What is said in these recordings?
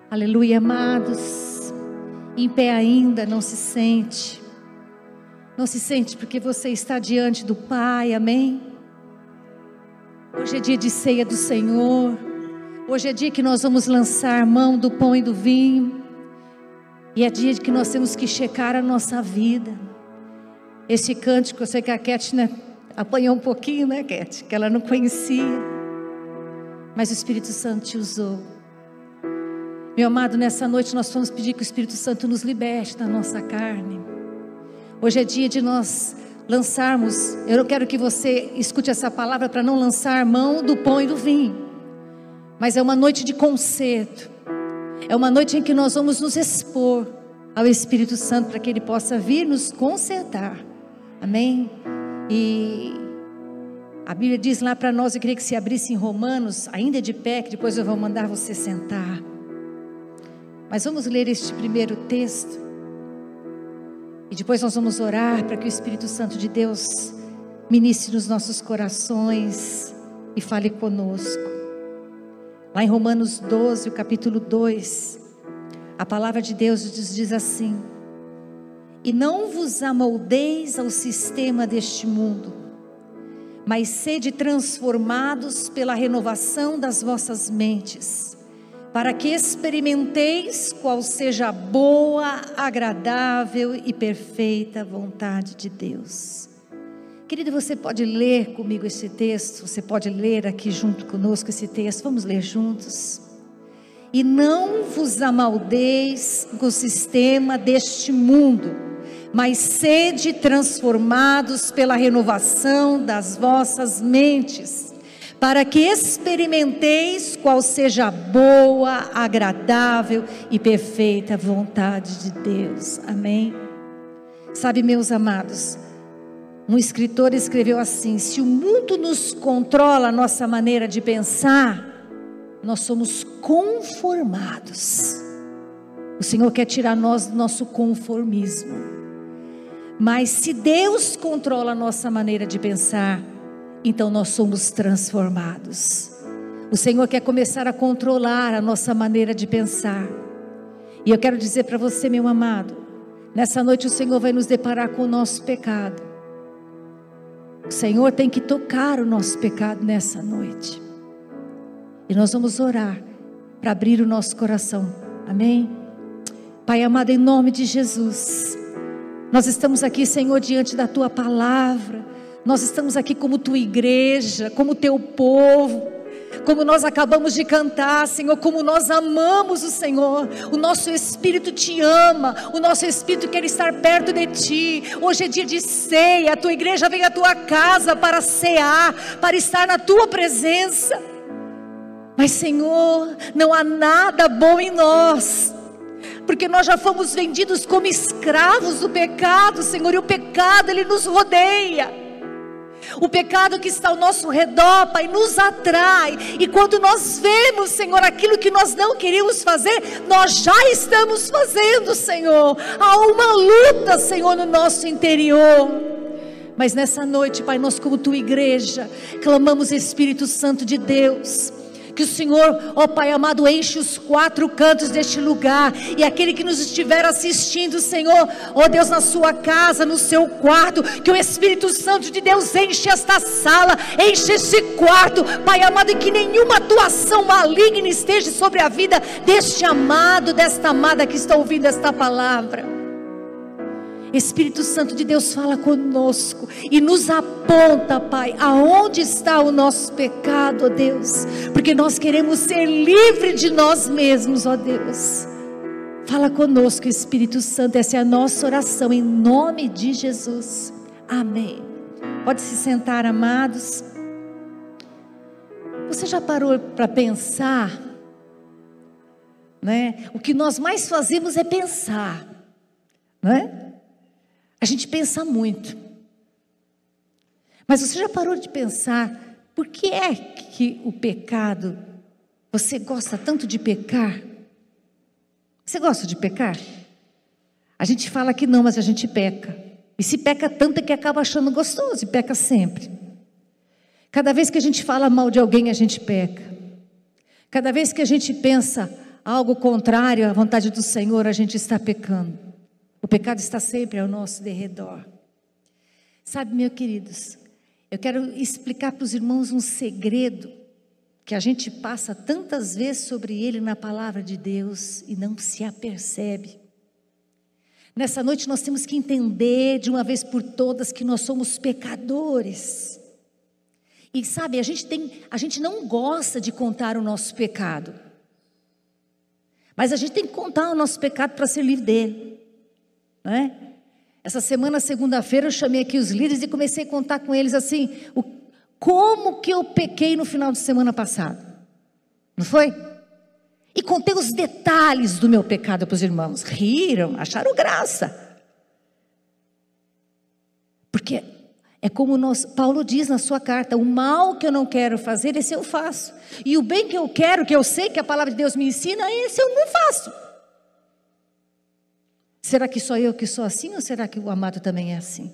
Aleluia, amados. Em pé ainda, não se sente. Não se sente porque você está diante do Pai, amém? Hoje é dia de ceia do Senhor. Hoje é dia que nós vamos lançar mão do pão e do vinho. E é dia que nós temos que checar a nossa vida. Esse cântico, eu sei que a Cat, né, apanhou um pouquinho, né, Cat? Que ela não conhecia. Mas o Espírito Santo te usou. Meu amado, nessa noite nós vamos pedir que o Espírito Santo nos liberte da nossa carne. Hoje é dia de nós lançarmos. Eu não quero que você escute essa palavra para não lançar mão do pão e do vinho. Mas é uma noite de conserto. É uma noite em que nós vamos nos expor ao Espírito Santo para que Ele possa vir nos consertar. Amém? E a Bíblia diz lá para nós, eu queria que se abrisse em Romanos, ainda de pé, que depois eu vou mandar você sentar. Mas vamos ler este primeiro texto. E depois nós vamos orar para que o Espírito Santo de Deus ministre nos nossos corações e fale conosco. Lá em Romanos 12, o capítulo 2, a palavra de Deus diz assim: e não vos amoldeis ao sistema deste mundo, mas sede transformados pela renovação das vossas mentes, para que experimenteis qual seja a boa, agradável e perfeita vontade de Deus. Querido, você pode ler comigo esse texto, você pode ler aqui junto conosco esse texto, vamos ler juntos. E não vos amaldeis com o sistema deste mundo, mas sede transformados pela renovação das vossas mentes, para que experimenteis qual seja a boa, agradável e perfeita vontade de Deus. Amém? Sabe, meus amados, um escritor escreveu assim: se o mundo nos controla a nossa maneira de pensar, nós somos conformados. O Senhor quer tirar nós do nosso conformismo. Mas se Deus controla a nossa maneira de pensar, então nós somos transformados. O Senhor quer começar a controlar a nossa maneira de pensar. E eu quero dizer para você, meu amado, nessa noite o Senhor vai nos deparar com o nosso pecado. O Senhor tem que tocar o nosso pecado nessa noite. E nós vamos orar para abrir o nosso coração. Amém? Pai amado, em nome de Jesus, nós estamos aqui, Senhor, diante da Tua palavra. Nós estamos aqui como Tua igreja, como Teu povo, como nós acabamos de cantar, Senhor, como nós amamos o Senhor. O nosso Espírito te ama, o nosso Espírito quer estar perto de Ti. Hoje é dia de ceia, a Tua igreja vem à Tua casa para cear, para estar na Tua presença. Mas, Senhor, não há nada bom em nós, porque nós já fomos vendidos como escravos do pecado, Senhor, e o pecado, ele nos rodeia. O pecado que está ao nosso redor, Pai, nos atrai. E quando nós vemos, Senhor, aquilo que nós não queríamos fazer, nós já estamos fazendo, Senhor. Há uma luta, Senhor, no nosso interior. Mas nessa noite, Pai, nós como Tua igreja, clamamos, Espírito Santo de Deus, que o Senhor, ó Pai amado, enche os quatro cantos deste lugar. E aquele que nos estiver assistindo, Senhor, ó Deus, na sua casa, no seu quarto, que o Espírito Santo de Deus enche esta sala, enche este quarto, Pai amado, e que nenhuma atuação maligna esteja sobre a vida deste amado, desta amada que está ouvindo esta palavra. Espírito Santo de Deus, fala conosco e nos aponta, Pai, aonde está o nosso pecado, ó Deus, porque nós queremos ser livres de nós mesmos, ó Deus. Fala conosco, Espírito Santo, essa é a nossa oração, em nome de Jesus, amém. Pode se sentar, amados. Você já parou para pensar, né? O que nós mais fazemos é pensar, não é? A gente pensa muito. Mas você já parou de pensar por que é que o pecado, você gosta tanto de pecar? Você gosta de pecar? A gente fala que não, mas a gente peca. E se peca tanto é que acaba achando gostoso e peca sempre. Cada vez que a gente fala mal de alguém, a gente peca. Cada vez que a gente pensa algo contrário à vontade do Senhor, a gente está pecando. O pecado está sempre ao nosso derredor. Sabe, meus queridos, eu quero explicar para os irmãos um segredo que a gente passa tantas vezes sobre ele na palavra de Deus e não se apercebe. Nessa noite nós temos que entender de uma vez por todas que nós somos pecadores. E sabe, a gente não gosta de contar o nosso pecado. Mas a gente tem que contar o nosso pecado para ser livre dele. Não é? Essa semana, segunda-feira, eu chamei aqui os líderes e comecei a contar com eles assim, como que eu pequei no final de semana passado. Não foi? E contei os detalhes do meu pecado para os irmãos. Riram, acharam graça. Porque é como Paulo diz na sua carta, o mal que eu não quero fazer, esse eu faço. E o bem que eu quero, que eu sei que a palavra de Deus me ensina, esse eu não faço. Será que só eu que sou assim, ou será que o amado também é assim?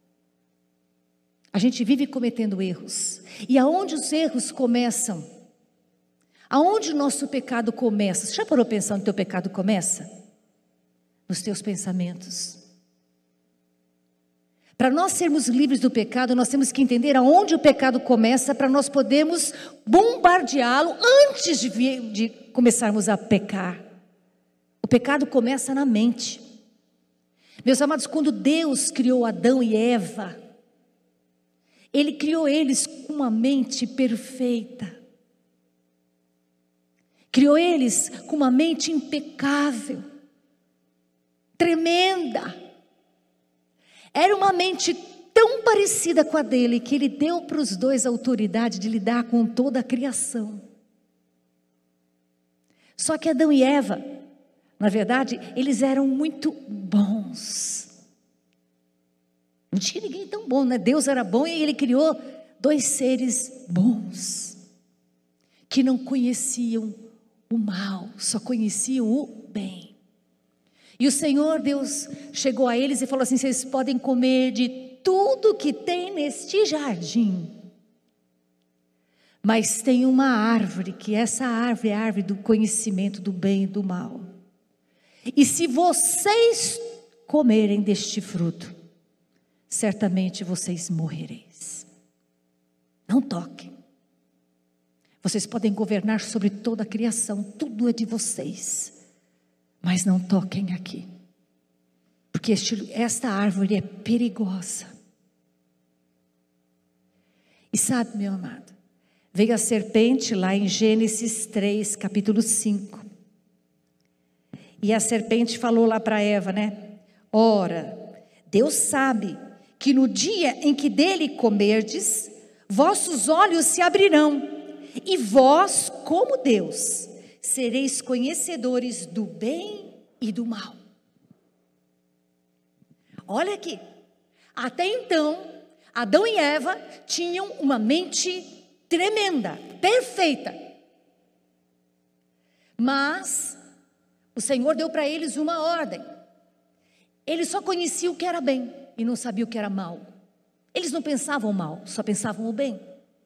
A gente vive cometendo erros. E aonde os erros começam? Aonde o nosso pecado começa? Você já parou pensando que o teu pecado começa? Nos teus pensamentos. Para nós sermos livres do pecado, nós temos que entender aonde o pecado começa, para nós podermos bombardeá-lo antes de começarmos a pecar. O pecado começa na mente. Meus amados, quando Deus criou Adão e Eva, Ele criou eles com uma mente perfeita. Criou eles com uma mente impecável, tremenda. Era uma mente tão parecida com a dele, que Ele deu para os dois a autoridade de lidar com toda a criação. Só que Adão e Eva, na verdade, eles eram muito bons. Não tinha ninguém tão bom, né? Deus era bom e Ele criou dois seres bons, que não conheciam o mal, só conheciam o bem. E o Senhor Deus chegou a eles e falou assim: vocês podem comer de tudo que tem neste jardim, mas tem uma árvore, que essa árvore é a árvore do conhecimento do bem e do mal. E se vocês comerem deste fruto, certamente vocês morrereis. Não toquem. Vocês podem governar sobre toda a criação, tudo é de vocês, mas não toquem aqui, porque esta árvore é perigosa. E sabe, meu amado, veio a serpente lá em Gênesis 3, capítulo 5, e a serpente falou lá para Eva, né? Ora, Deus sabe que no dia em que dele comerdes, vossos olhos se abrirão, e vós, como Deus, sereis conhecedores do bem e do mal. Olha aqui, até então, Adão e Eva tinham uma mente tremenda, perfeita. Mas o Senhor deu para eles uma ordem. Eles só conheciam o que era bem e não sabiam o que era mal. Eles não pensavam mal, só pensavam o bem.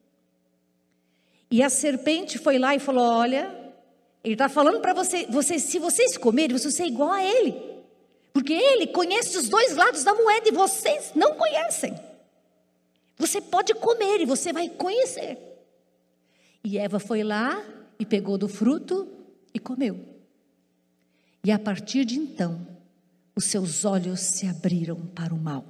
E a serpente foi lá e falou: olha, Ele está falando para vocês, se vocês comerem, vocês vão ser igual a Ele. Porque Ele conhece os dois lados da moeda e vocês não conhecem. Você pode comer e você vai conhecer. E Eva foi lá e pegou do fruto e comeu. E a partir de então, os seus olhos se abriram para o mal.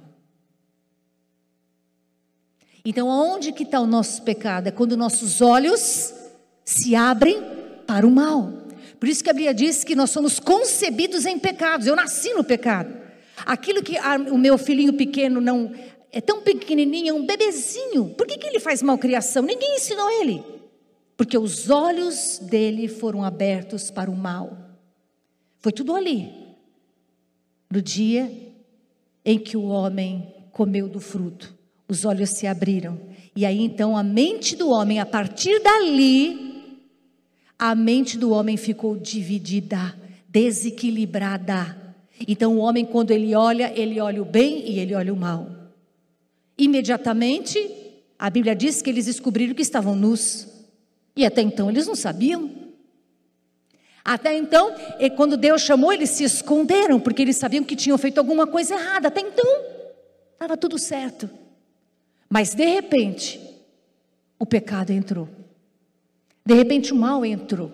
Então, aonde que está o nosso pecado? É quando nossos olhos se abrem para o mal. Por isso que a Bíblia diz que nós somos concebidos em pecados. Eu nasci no pecado. Aquilo que o meu filhinho pequeno não é tão pequenininho, é um bebezinho. Por que ele faz malcriação? Ninguém ensinou ele. Porque os olhos dele foram abertos para o mal. Foi tudo ali. No dia em que o homem comeu do fruto, os olhos se abriram. E aí então a mente do homem, a partir dali, a mente do homem ficou dividida, desequilibrada. Então o homem, quando ele olha o bem e ele olha o mal. Imediatamente, a Bíblia diz que eles descobriram que estavam nus. E até então eles não sabiam. Até então, quando Deus chamou, eles se esconderam, porque eles sabiam que tinham feito alguma coisa errada. Até então, estava tudo certo. Mas de repente, o pecado entrou. De repente o mal entrou.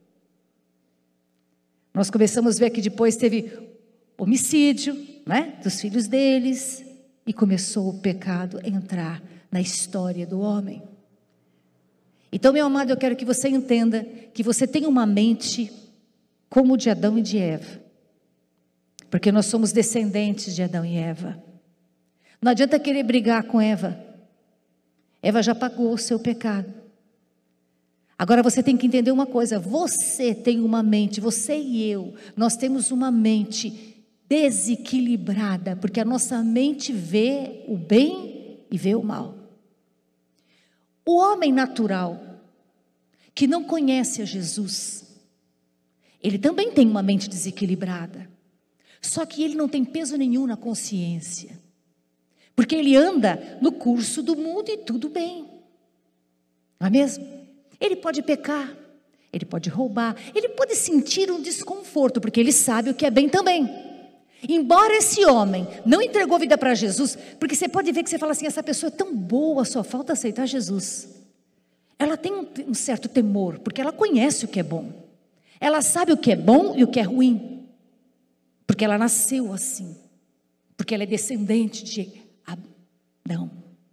Nós começamos a ver que depois teve homicídio, né, dos filhos deles, e começou o pecado a entrar na história do homem. Então, meu amado, eu quero que você entenda que você tem uma mente como de Adão e de Eva, porque nós somos descendentes de Adão e Eva. Não adianta querer brigar com Eva. Eva já pagou o seu pecado. Agora você tem que entender uma coisa: você tem uma mente, você e eu, nós temos uma mente desequilibrada, porque a nossa mente vê o bem e vê o mal. O homem natural, que não conhece a Jesus, ele também tem uma mente desequilibrada, só que ele não tem peso nenhum na consciência, porque ele anda no curso do mundo e tudo bem, não é mesmo? Ele pode pecar, ele pode roubar, ele pode sentir um desconforto, porque ele sabe o que é bem também. Embora esse homem não entregou vida para Jesus, porque você pode ver que você fala assim: essa pessoa é tão boa, só falta aceitar Jesus. Ela tem um certo temor, porque ela conhece o que é bom. Ela sabe o que é bom e o que é ruim, porque ela nasceu assim, porque ela é descendente de Adão.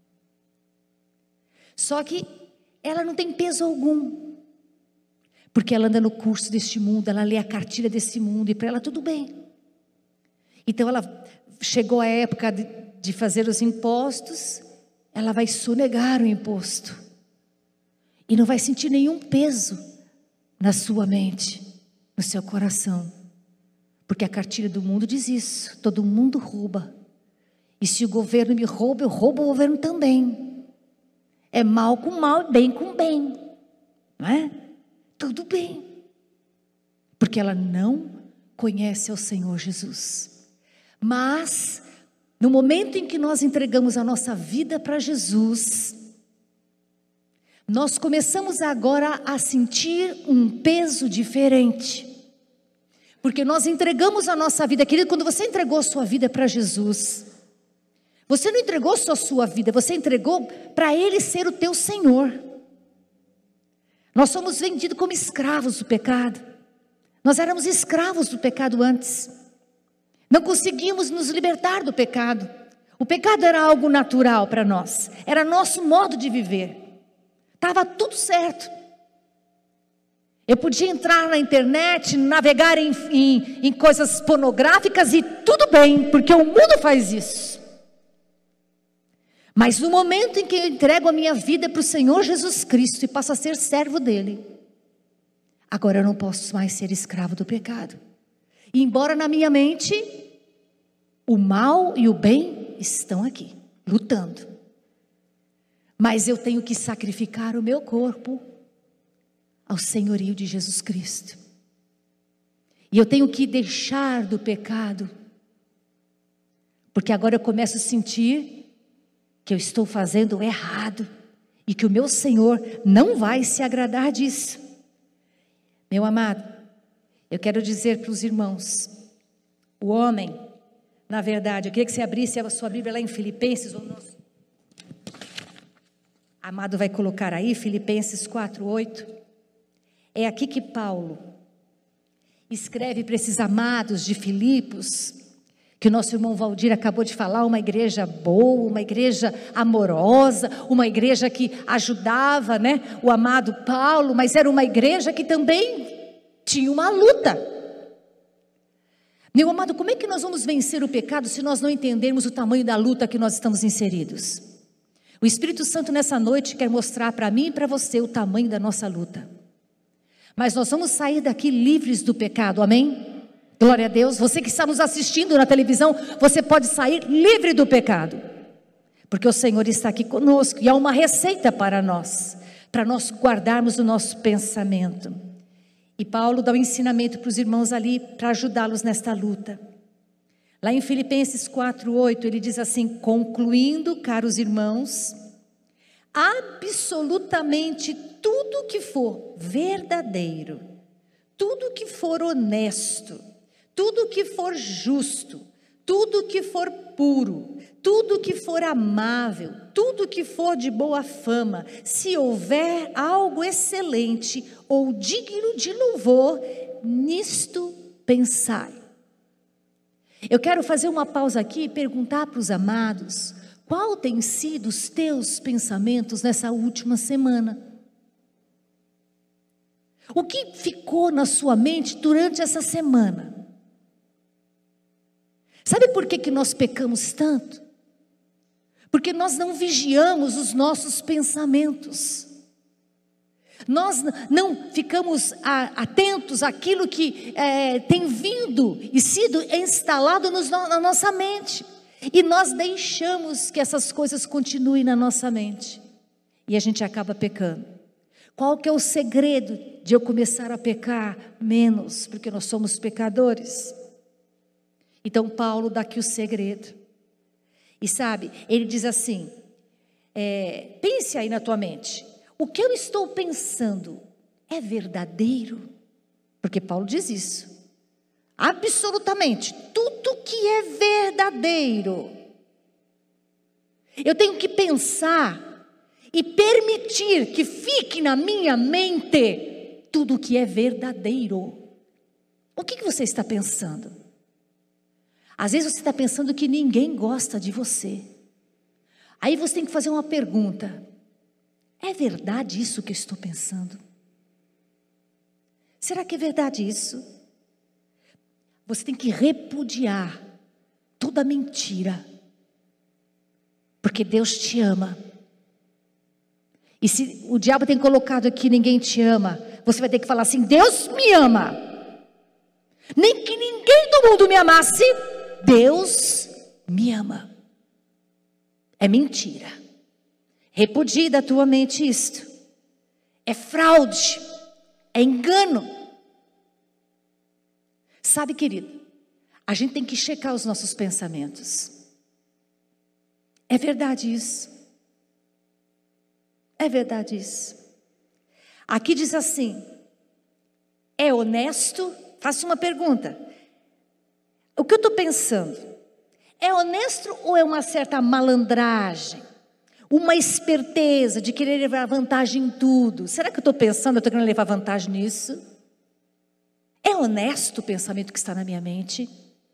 Só que ela não tem peso algum, porque ela anda no curso deste mundo, ela lê a cartilha desse mundo, e para ela tudo bem. Então ela chegou a época de fazer os impostos, ela vai sonegar o imposto, e não vai sentir nenhum peso na sua mente, no seu coração, porque a cartilha do mundo diz isso: todo mundo rouba, e se o governo me rouba, eu roubo o governo também. É mal com mal e bem com bem, não é? Tudo bem, porque ela não conhece ao Senhor Jesus. Mas no momento em que nós entregamos a nossa vida para Jesus, nós começamos agora a sentir um peso diferente, porque nós entregamos a nossa vida. Querido, quando você entregou a sua vida para Jesus, você não entregou só a sua vida, você entregou para Ele ser o teu Senhor. Nós somos vendidos como escravos do pecado. Nós éramos escravos do pecado antes, não conseguimos nos libertar do pecado. O pecado era algo natural para nós, era nosso modo de viver. Estava tudo certo. Eu podia entrar na internet, navegar em coisas pornográficas e tudo bem, porque o mundo faz isso. Mas no momento em que eu entrego a minha vida para o Senhor Jesus Cristo e passo a ser servo dele, agora eu não posso mais ser escravo do pecado. E embora na minha mente o mal e o bem estão aqui, lutando, mas eu tenho que sacrificar o meu corpo ao senhorio de Jesus Cristo. E eu tenho que deixar do pecado, porque agora eu começo a sentir que eu estou fazendo errado e que o meu Senhor não vai se agradar disso. Meu amado, eu quero dizer para os irmãos, o homem, na verdade, eu queria que você abrisse a sua Bíblia lá em Filipenses, ou nosso amado vai colocar aí, Filipenses 4:8. É aqui que Paulo escreve para esses amados de Filipos, que o nosso irmão Valdir acabou de falar, uma igreja boa, uma igreja amorosa, uma igreja que ajudava, né, o amado Paulo, mas era uma igreja que também tinha uma luta. Meu amado, como é que nós vamos vencer o pecado se nós não entendermos o tamanho da luta que nós estamos inseridos? O Espírito Santo nessa noite quer mostrar para mim e para você o tamanho da nossa luta. Mas nós vamos sair daqui livres do pecado, amém? Glória a Deus. Você que está nos assistindo na televisão, você pode sair livre do pecado, porque o Senhor está aqui conosco e há uma receita para nós guardarmos o nosso pensamento. E Paulo dá um ensinamento para os irmãos ali, para ajudá-los nesta luta. Lá em Filipenses 4:8, ele diz assim: concluindo, caros irmãos, absolutamente tudo que for verdadeiro, tudo que for honesto, tudo que for justo, tudo que for puro, tudo que for amável, tudo que for de boa fama, se houver algo excelente ou digno de louvor, nisto pensai. Eu quero fazer uma pausa aqui e perguntar para os amados, qual tem sido os teus pensamentos nessa última semana? O que ficou na sua mente durante essa semana? Sabe por que nós pecamos tanto? Porque nós não vigiamos os nossos pensamentos. Nós não ficamos atentos àquilo que tem vindo e sido instalado na nossa mente. E nós deixamos que essas coisas continuem na nossa mente. E a gente acaba pecando. Qual que é o segredo de eu começar a pecar menos? Porque nós somos pecadores. Então Paulo dá aqui o segredo. E sabe, ele diz assim, pense aí na tua mente. O que eu estou pensando é verdadeiro? Porque Paulo diz isso. Absolutamente, tudo que é verdadeiro. Eu tenho que pensar e permitir que fique na minha mente tudo que é verdadeiro. O que você está pensando? Às vezes você está pensando que ninguém gosta de você. Aí você tem que fazer uma pergunta. É verdade isso que eu estou pensando? Será que é verdade isso? Você tem que repudiar toda mentira. Porque Deus te ama. E se o diabo tem colocado aqui ninguém te ama, você vai ter que falar assim, Deus me ama. Nem que ninguém do mundo me amasse, Deus me ama. É mentira. Repudie da tua mente isto. É fraude. É engano. Sabe, querido, a gente tem que checar os nossos pensamentos. É verdade isso. É verdade isso. Aqui diz assim, é honesto? Faço uma pergunta. O que eu estou pensando? É honesto ou é uma certa malandragem? Uma esperteza de querer levar vantagem em tudo? Será que eu estou pensando, eu estou querendo levar vantagem nisso? É honesto o pensamento que está na minha mente?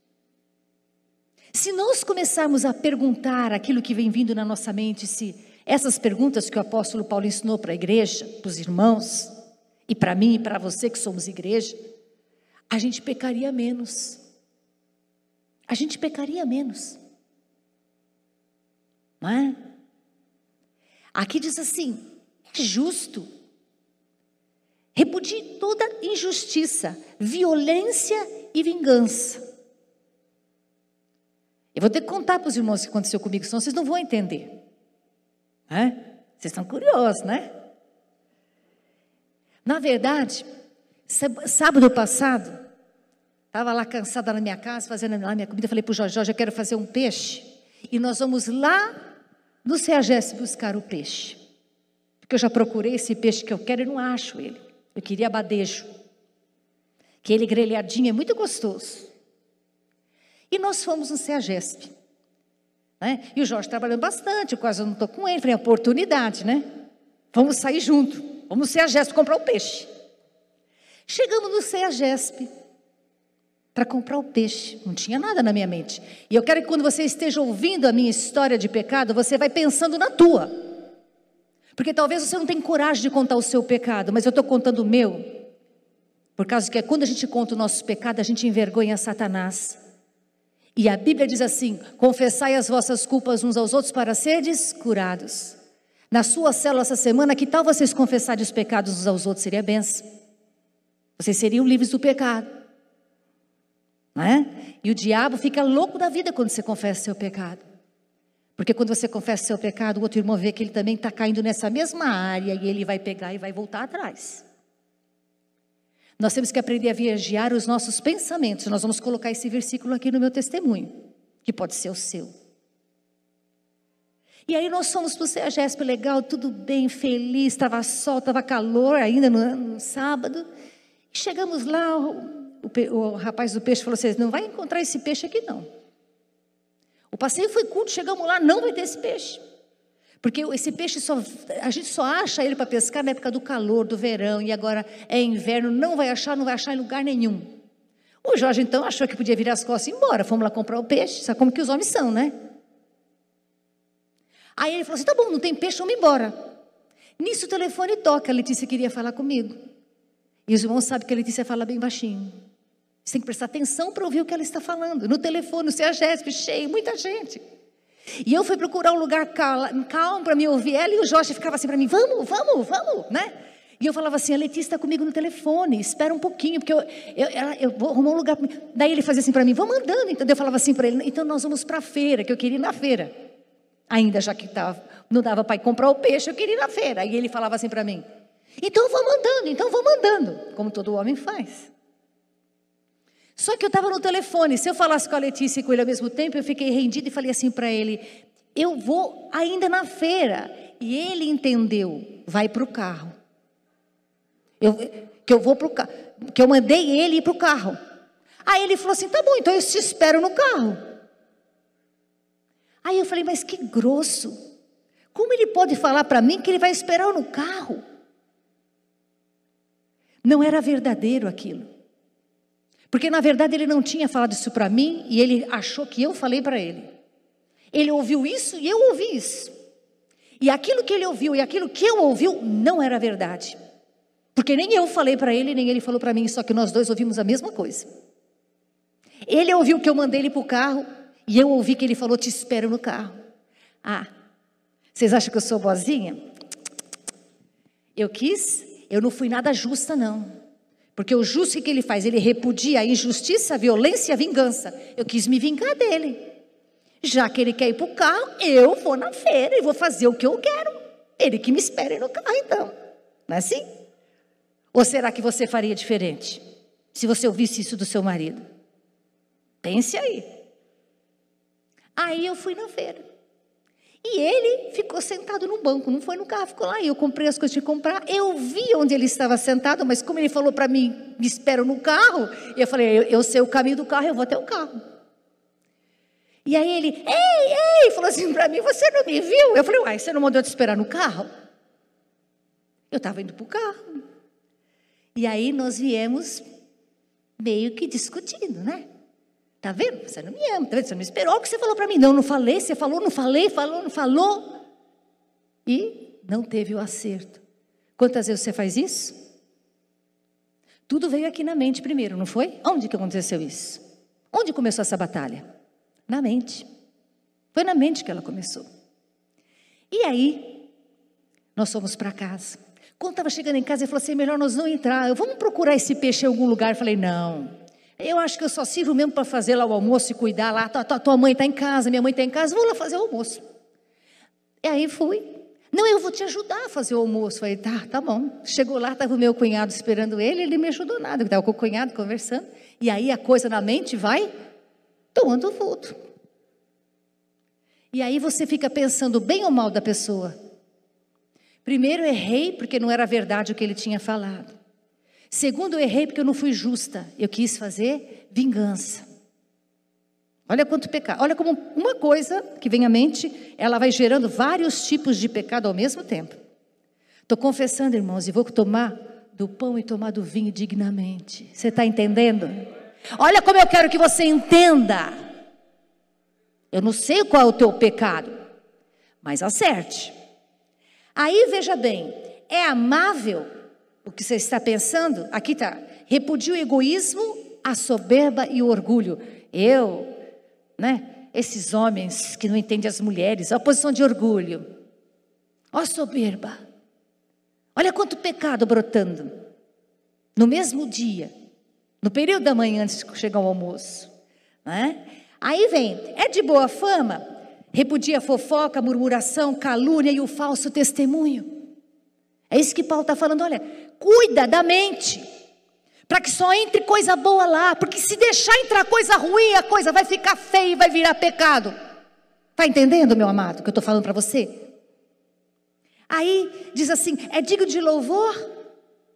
Se nós começarmos a perguntar aquilo que vem vindo na nossa mente, se essas perguntas que o apóstolo Paulo ensinou para a igreja, para os irmãos, e para mim e para você que somos igreja, a gente pecaria menos. A gente pecaria menos. Não é? Aqui diz assim, é justo. Repudie toda injustiça, violência e vingança. Eu vou ter que contar para os irmãos o que aconteceu comigo, senão vocês não vão entender. Vocês estão curiosos, né? Na verdade, sábado passado, estava lá cansada na minha casa, fazendo lá minha comida, falei para o Jorge, eu quero fazer um peixe, e nós vamos lá no CEAGESP buscar o peixe, porque eu já procurei esse peixe que eu quero e não acho ele, eu queria abadejo, aquele grelhadinho é muito gostoso, e nós fomos no CEAGESP, né? E o Jorge trabalhando bastante, eu quase não estou com ele, falei, oportunidade, né? Vamos sair junto, vamos no CEAGESP comprar o peixe. Chegamos no CEAGESP para comprar o peixe, não tinha nada na minha mente. E eu quero que quando você esteja ouvindo a minha história de pecado, você vai pensando na tua. Porque talvez você não tenha coragem de contar o seu pecado, mas eu estou contando o meu. Por causa que quando a gente conta o nosso pecado, a gente envergonha Satanás. E a Bíblia diz assim, confessai as vossas culpas uns aos outros para seres curados. Na sua célula essa semana, que tal vocês confessarem os pecados uns aos outros? Seria bênção. Vocês seriam livres do pecado. Não é? E o diabo fica louco da vida quando você confessa seu pecado. Porque quando você confessa seu pecado, o outro irmão vê que ele também está caindo nessa mesma área e ele vai pegar e vai voltar atrás. Nós temos que aprender a vigiar os nossos pensamentos. Nós vamos colocar esse versículo aqui no meu testemunho, que pode ser o seu. E aí nós fomos para o CEAGESP, legal, tudo bem, feliz, estava sol, estava calor ainda no sábado. Chegamos lá, o rapaz do peixe falou assim, não vai encontrar esse peixe aqui não. O passeio foi curto, chegamos lá, não vai ter esse peixe. Porque esse peixe, a gente só acha ele para pescar na época do calor, do verão, e agora é inverno, não vai achar em lugar nenhum. O Jorge então achou que podia virar as costas e ir embora, fomos lá comprar o peixe, sabe como que os homens são, né? Aí ele falou assim, tá bom, não tem peixe, vamos embora. Nisso o telefone toca, a Letícia queria falar comigo. E os irmãos sabem que a Letícia fala bem baixinho. Você tem que prestar atenção para ouvir o que ela está falando. No telefone, no CEAGESP, cheio, muita gente. E eu fui procurar um lugar calmo para me ouvir ela, e o Jorge ficava assim para mim, vamos, né? E eu falava assim, a Letícia está comigo no telefone, espera um pouquinho, porque eu vou arrumar um lugar. Daí ele fazia assim para mim, vamos andando. Então eu falava assim para ele, então nós vamos para a feira, que eu queria ir na feira. Ainda já que não dava para ir comprar o peixe, eu queria ir na feira. Aí ele falava assim para mim, então vamos andando, como todo homem faz. Só que eu estava no telefone, se eu falasse com a Letícia e com ele ao mesmo tempo, eu fiquei rendida e falei assim para ele, eu vou ainda na feira. E ele entendeu, vai para o carro. Que eu mandei ele ir para o carro. Aí ele falou assim, tá bom, então eu te espero no carro. Aí eu falei, mas que grosso. Como ele pode falar para mim que ele vai esperar no carro? Não era verdadeiro aquilo. Porque na verdade ele não tinha falado isso para mim e ele achou que eu falei para ele. Ele ouviu isso e eu ouvi isso. E aquilo que ele ouviu e aquilo que eu ouvi não era verdade. Porque nem eu falei para ele, nem ele falou para mim, só que nós dois ouvimos a mesma coisa. Ele ouviu que eu mandei ele para o carro e eu ouvi que ele falou, te espero no carro. Ah, vocês acham que eu sou boazinha? Eu não fui nada justa não. Porque o justo que ele faz? Ele repudia a injustiça, a violência e a vingança. Eu quis me vingar dele. Já que ele quer ir para o carro, eu vou na feira e vou fazer o que eu quero. Ele que me espere no carro então. Não é assim? Ou será que você faria diferente? Se você ouvisse isso do seu marido? Pense aí. Aí eu fui na feira. E ele ficou sentado no banco, não foi no carro, ficou lá. E eu comprei as coisas que comprar. Eu vi onde ele estava sentado, mas como ele falou para mim, me espero no carro, eu falei, eu sei o caminho do carro, eu vou até o carro. E aí ele, ei, falou assim para mim, você não me viu? Eu falei, uai, você não mandou te esperar no carro? Eu estava indo para o carro. E aí nós viemos meio que discutindo, né? Tá vendo? Você não me ama, tá vendo? Você não esperou o que você falou para mim. Não falei, você falou, não falei, não falou. E não teve o acerto. Quantas vezes você faz isso? Tudo veio aqui na mente primeiro, não foi? Onde que aconteceu isso? Onde começou essa batalha? Na mente. Foi na mente que ela começou. E aí, nós fomos para casa. Quando estava chegando em casa, ele falou assim, melhor nós não entrar. Vamos procurar esse peixe em algum lugar. Eu falei, não. Eu acho que eu só sirvo mesmo para fazer lá o almoço e cuidar lá. Tua mãe está em casa, minha mãe está em casa, vou lá fazer o almoço. E aí fui. Não, eu vou te ajudar a fazer o almoço. Falei, tá bom. Chegou lá, estava o meu cunhado esperando ele não me ajudou nada. Eu estava com o cunhado conversando. E aí a coisa na mente vai tomando vulto. E aí você fica pensando bem ou mal da pessoa. Primeiro, errei porque não era verdade o que ele tinha falado. Segundo, eu errei porque eu não fui justa. Eu quis fazer vingança. Olha quanto pecado. Olha como uma coisa que vem à mente, ela vai gerando vários tipos de pecado ao mesmo tempo. Estou confessando, irmãos, e vou tomar do pão e tomar do vinho dignamente. Você está entendendo? Olha como eu quero que você entenda. Eu não sei qual é o teu pecado, mas acerte. Aí veja bem, é amável o que você está pensando? Aqui está, repudia o egoísmo, a soberba e o orgulho. Esses homens que não entendem as mulheres, a posição de orgulho. Ó soberba. Olha quanto pecado brotando. No mesmo dia, no período da manhã antes de chegar ao almoço. Né? Aí vem, é de boa fama, repudia a fofoca, murmuração, calúnia e o falso testemunho. É isso que Paulo está falando, olha, cuida da mente, para que só entre coisa boa lá, porque se deixar entrar coisa ruim, a coisa vai ficar feia e vai virar pecado. Está entendendo, meu amado, o que eu estou falando para você? Aí diz assim, é digno de louvor,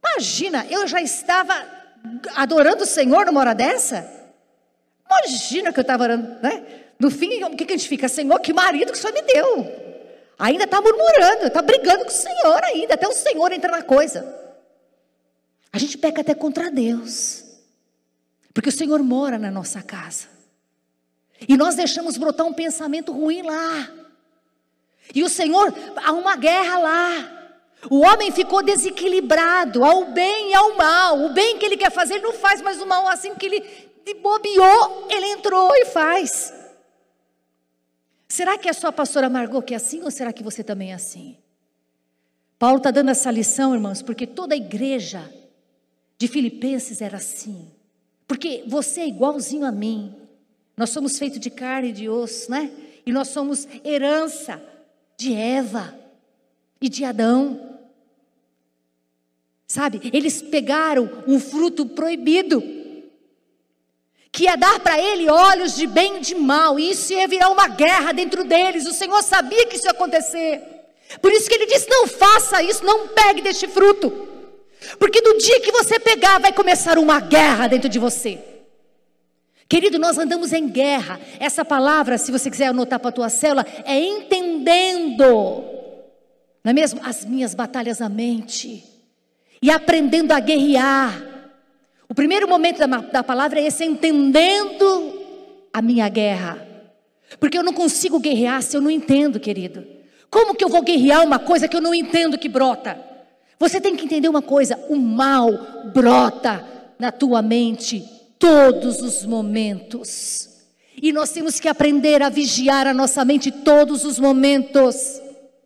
Imagina, eu já estava adorando o Senhor numa hora dessa? Imagina que eu estava orando, né? No fim, o que a gente fica? Senhor, que marido que o Senhor me deu. Ainda está murmurando, está brigando com o Senhor ainda, até o Senhor entra na coisa. A gente peca até contra Deus, porque o Senhor mora na nossa casa. E nós deixamos brotar um pensamento ruim lá. E o Senhor, há uma guerra lá. O homem ficou desequilibrado ao bem e ao mal. O bem que ele quer fazer, ele não faz, mas o mal, assim que ele bobeou, ele entrou e faz. Será que é só a pastora Margot que é assim, ou será que você também é assim? Paulo está dando essa lição, irmãos, porque toda a igreja de Filipenses era assim. Porque você é igualzinho a mim. Nós somos feitos de carne e de osso, né? E nós somos herança de Eva e de Adão. Sabe? Eles pegaram um fruto proibido, que ia dar para ele olhos de bem e de mal, e isso ia virar uma guerra dentro deles. O Senhor sabia que isso ia acontecer. Por isso que ele disse: não faça isso, não pegue deste fruto. Porque do dia que você pegar, vai começar uma guerra dentro de você. Querido, nós andamos em guerra. Essa palavra, se você quiser anotar para a tua célula, é entendendo, não é mesmo? As minhas batalhas na mente. E aprendendo a guerrear. O primeiro momento da palavra é esse: entendendo a minha guerra. Porque eu não consigo guerrear se eu não entendo, querido. Como que eu vou guerrear uma coisa que eu não entendo que brota? Você tem que entender uma coisa: o mal brota na tua mente todos os momentos. E nós temos que aprender a vigiar a nossa mente todos os momentos.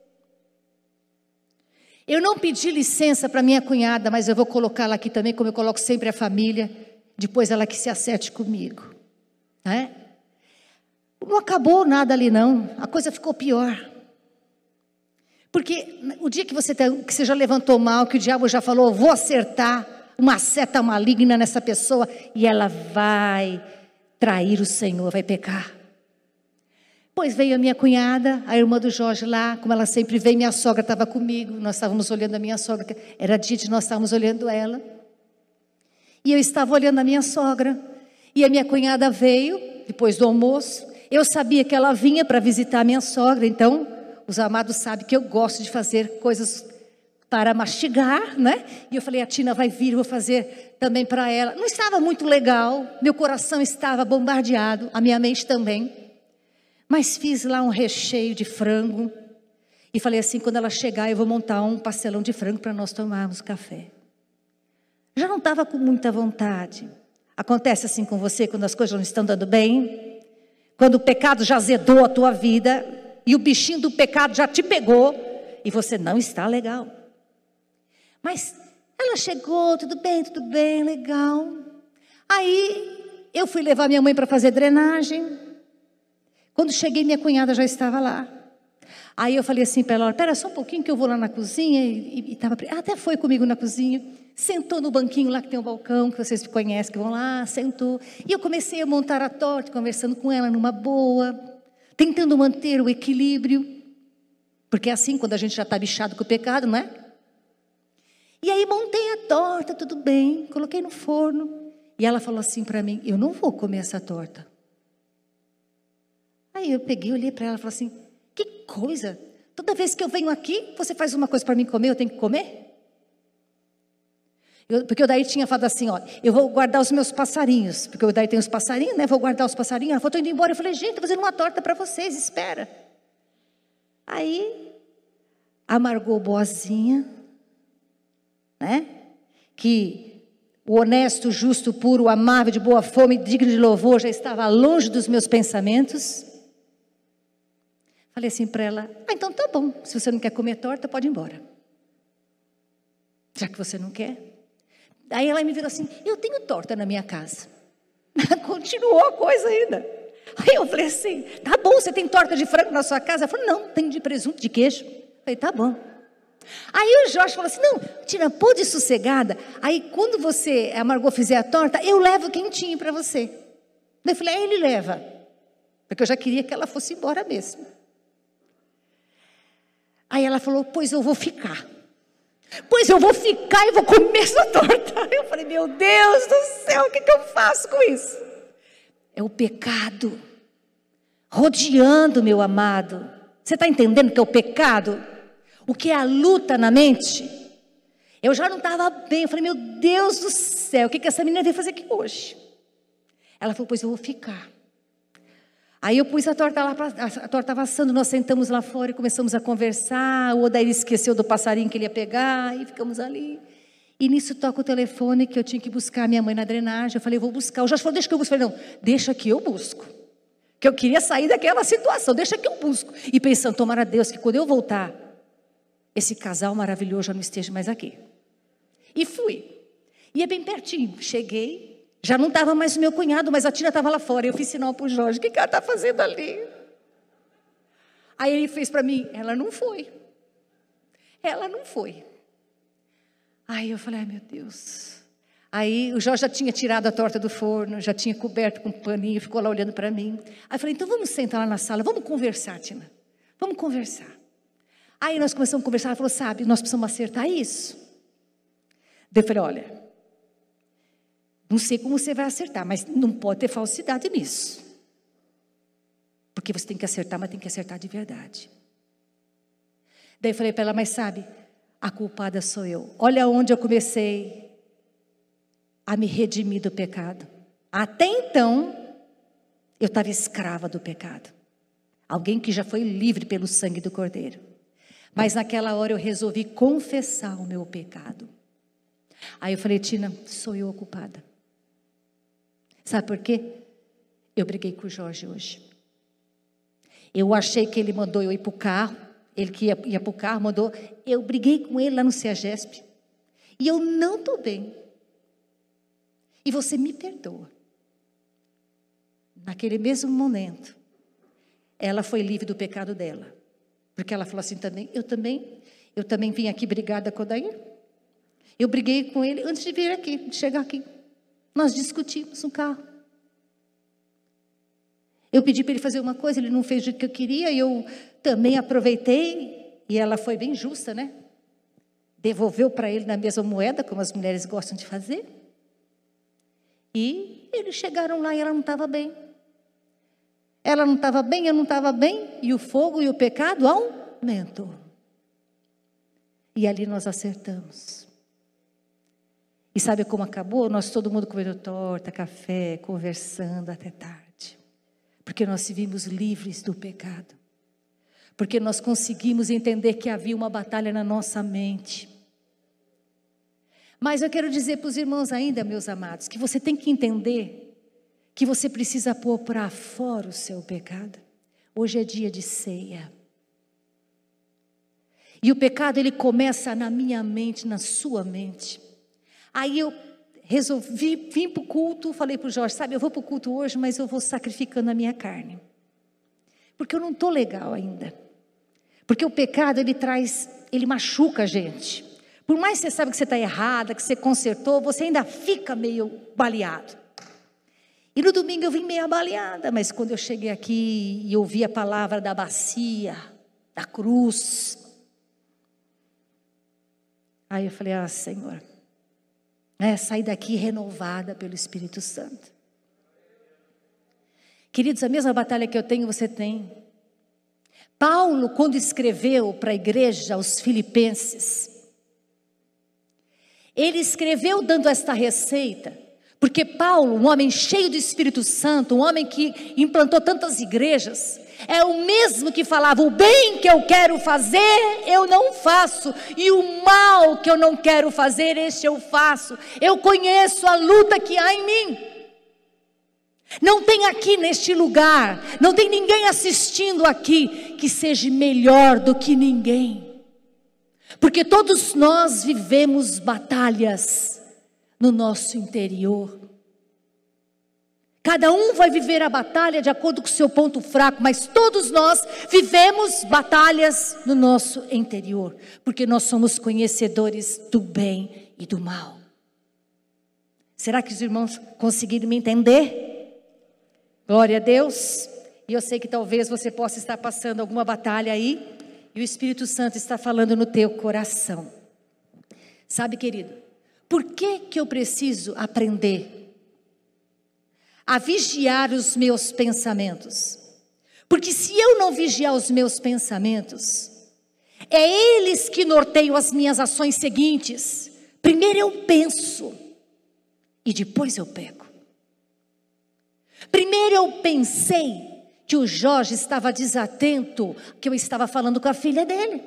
Eu não pedi licença para minha cunhada, mas eu vou colocá-la aqui também, como eu coloco sempre a família. Depois ela que se acerte comigo, né? Não acabou nada ali não, a coisa ficou pior. Porque o dia que você já levantou mal, que o diabo já falou: vou acertar uma seta maligna nessa pessoa, e ela vai trair o Senhor, vai pecar. Pois veio a minha cunhada, a irmã do Jorge lá, como ela sempre vem, minha sogra estava comigo, nós estávamos olhando a minha sogra, era dia de nós estávamos olhando ela, e eu estava olhando a minha sogra, e a minha cunhada veio, depois do almoço. Eu sabia que ela vinha para visitar a minha sogra, então, os amados sabem que eu gosto de fazer coisas para mastigar, né? E eu falei: a Tina vai vir, eu vou fazer também para ela. Não estava muito legal, meu coração estava bombardeado, a minha mente também. Mas fiz lá um recheio de frango. E falei assim: quando ela chegar, eu vou montar um pastelão de frango para nós tomarmos café. Já não estava com muita vontade. Acontece assim com você quando as coisas não estão dando bem? Quando o pecado já azedou a tua vida, e o bichinho do pecado já te pegou, e você não está legal. Mas ela chegou, tudo bem, legal. Aí eu fui levar minha mãe para fazer drenagem. Quando cheguei, minha cunhada já estava lá. Aí eu falei assim para ela: espera só um pouquinho que eu vou lá na cozinha. Até foi comigo na cozinha. Sentou no banquinho lá que tem o balcão, que vocês conhecem, que vão lá, sentou. E eu comecei a montar a torta, conversando com ela numa boa, tentando manter o equilíbrio. Porque é assim, quando a gente já está bichado com o pecado, não é? E aí montei a torta, tudo bem, coloquei no forno. E ela falou assim para mim: eu não vou comer essa torta. Aí eu peguei, olhei para ela e falei assim: que coisa, toda vez que eu venho aqui, você faz uma coisa para mim comer, eu tenho que comer? Porque o Daí tinha falado assim: ó, eu vou guardar os meus passarinhos, porque o Daí tem os passarinhos, né? Vou guardar os passarinhos. Ela falou: tô indo embora. Eu falei: gente, estou fazendo uma torta para vocês, espera. Aí a Margot boazinha, né? Que o honesto, justo, puro, amável, de boa fome, digno de louvor, já estava longe dos meus pensamentos. Falei assim para ela: então tá bom, se você não quer comer torta, pode ir embora. Já que você não quer. Aí ela me virou assim: eu tenho torta na minha casa. Continuou a coisa ainda. Aí eu falei assim: tá bom, você tem torta de frango na sua casa? Ela falou: não, tem de presunto, de queijo. Eu falei: tá bom. Aí o Jorge falou assim: não, Tina, pode ir sossegada. Aí quando a Margot fizer a torta, eu levo quentinho para você. Eu falei: ele leva. Porque eu já queria que ela fosse embora mesmo. Aí ela falou: pois eu vou ficar. Pois eu vou ficar e vou comer essa torta. Eu falei, meu Deus do céu, o que eu faço com isso? É o pecado rodeando, meu amado. Você está entendendo o que é o pecado? O que é a luta na mente? Eu já não estava bem. Eu falei, meu Deus do céu, o que essa menina veio fazer aqui hoje? Ela falou, pois eu vou ficar. Aí eu pus a torta lá, a torta estava assando, nós sentamos lá fora e começamos a conversar. O Odair esqueceu do passarinho que ele ia pegar e ficamos ali. E nisso toca o telefone que eu tinha que buscar a minha mãe na drenagem. Eu falei, eu vou buscar. O Jorge falou, deixa que eu busco. Eu falei, não, deixa que eu busco. Que eu queria sair daquela situação, deixa que eu busco. E pensando, tomara a Deus que quando eu voltar, esse casal maravilhoso já não esteja mais aqui. E fui. E é bem pertinho. Cheguei. Já não estava mais o meu cunhado, mas a Tina estava lá fora. Eu fiz sinal para o Jorge, o que ela está fazendo ali? Aí ele fez para mim, ela não foi. Ela não foi. Aí eu falei, ai meu Deus. Aí o Jorge já tinha tirado a torta do forno, já tinha coberto com um paninho, ficou lá olhando para mim. Aí eu falei, então vamos sentar lá na sala, vamos conversar, Tina. Vamos conversar. Aí nós começamos a conversar, ela falou, sabe, nós precisamos acertar isso. Daí eu falei, olha, não sei como você vai acertar, mas não pode ter falsidade nisso. Porque você tem que acertar, mas tem que acertar de verdade. Daí eu falei para ela, mas sabe, a culpada sou eu. Olha onde eu comecei a me redimir do pecado. Até então, eu estava escrava do pecado. Alguém que já foi livre pelo sangue do Cordeiro. Mas naquela hora eu resolvi confessar o meu pecado. Aí eu falei, Tina, sou eu a culpada. Sabe por quê? Eu briguei com o Jorge hoje. Eu achei que ele mandou eu ir para o carro. Ele que ia para o carro, mandou. Eu briguei com ele lá no CEAGESP. E eu não estou bem. E você me perdoa. Naquele mesmo momento, ela foi livre do pecado dela. Porque ela falou assim também, eu também vim aqui brigada com o Odair. Eu briguei com ele antes de vir aqui, de chegar aqui. Nós discutimos no carro. Eu pedi para ele fazer uma coisa, ele não fez do jeito que eu queria, e eu também aproveitei, e ela foi bem justa, né? Devolveu para ele na mesma moeda, como as mulheres gostam de fazer. E eles chegaram lá e ela não estava bem. Ela não estava bem, eu não estava bem, e o fogo e o pecado aumentou. E ali nós acertamos. E sabe como acabou? Nós todo mundo comendo torta, café, conversando até tarde. Porque nós se vimos livres do pecado. Porque nós conseguimos entender que havia uma batalha na nossa mente. Mas eu quero dizer para os irmãos ainda, meus amados, que você tem que entender que você precisa pôr para fora o seu pecado. Hoje é dia de ceia. E o pecado, ele começa na minha mente, na sua mente. Aí eu resolvi, vim para o culto, falei para o Jorge, sabe, eu vou para o culto hoje, mas eu vou sacrificando a minha carne. Porque eu não estou legal ainda. Porque o pecado, ele machuca a gente. Por mais que você saiba que você está errada, que você consertou, você ainda fica meio baleado. E no domingo eu vim meio baleada, mas quando eu cheguei aqui e ouvi a palavra da bacia, da cruz, aí eu falei, Senhor, sair daqui renovada pelo Espírito Santo. Queridos, a mesma batalha que eu tenho, você tem. Paulo, quando escreveu para a igreja, aos Filipenses, ele escreveu dando esta receita, porque Paulo, um homem cheio do Espírito Santo, um homem que implantou tantas igrejas, é o mesmo que falava, o bem que eu quero fazer, eu não faço, e o mal que eu não quero fazer, este eu faço. Eu conheço a luta que há em mim. Não tem aqui neste lugar, não tem ninguém assistindo aqui, que seja melhor do que ninguém. Porque todos nós vivemos batalhas no nosso interior. Cada um vai viver a batalha de acordo com o seu ponto fraco, mas todos nós vivemos batalhas no nosso interior, porque nós somos conhecedores do bem e do mal. Será que os irmãos conseguiram me entender? Glória a Deus. E eu sei que talvez você possa estar passando alguma batalha aí, e o Espírito Santo está falando no teu coração. Sabe, querido, por que eu preciso aprender a vigiar os meus pensamentos? Porque se eu não vigiar os meus pensamentos, é eles que norteiam as minhas ações seguintes. Primeiro eu penso e depois eu pego. Primeiro eu pensei que o Jorge estava desatento, que eu estava falando com a filha dele.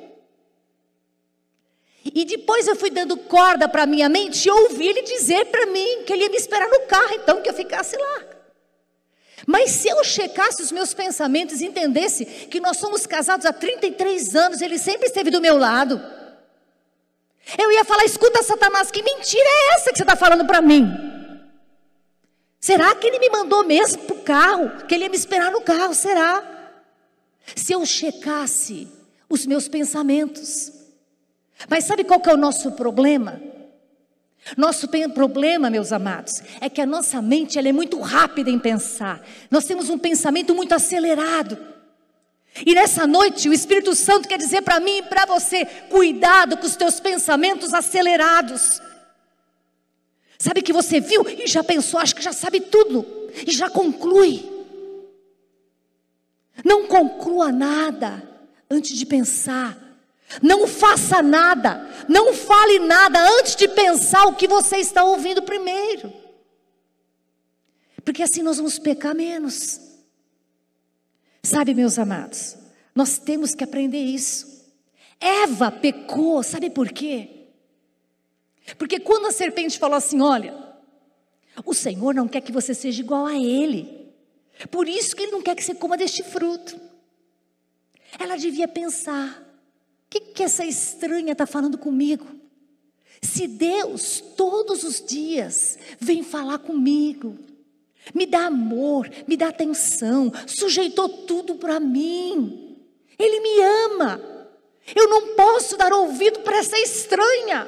E depois eu fui dando corda para a minha mente e ouvi ele dizer para mim que ele ia me esperar no carro, então que eu ficasse lá. Mas se eu checasse os meus pensamentos e entendesse que nós somos casados há 33 anos, ele sempre esteve do meu lado, eu ia falar: escuta, Satanás, que mentira é essa que você está falando para mim? Será que ele me mandou mesmo para o carro? Que ele ia me esperar no carro, será? Se eu checasse os meus pensamentos. Mas sabe qual que é o nosso problema? Nosso problema, meus amados, é que a nossa mente ela é muito rápida em pensar. Nós temos um pensamento muito acelerado. E nessa noite o Espírito Santo quer dizer para mim e para você: cuidado com os teus pensamentos acelerados. Sabe que você viu e já pensou, acho que já sabe tudo, e já conclui. Não conclua nada antes de pensar. Não faça nada, não fale nada antes de pensar o que você está ouvindo primeiro. Porque assim nós vamos pecar menos. Sabe, meus amados, nós temos que aprender isso. Eva pecou, sabe por quê? Porque quando a serpente falou assim: olha, o Senhor não quer que você seja igual a Ele, por isso que Ele não quer que você coma deste fruto. Ela devia pensar: o que essa estranha está falando comigo? Se Deus todos os dias vem falar comigo, me dá amor, me dá atenção, sujeitou tudo para mim, Ele me ama, eu não posso dar ouvido para essa estranha.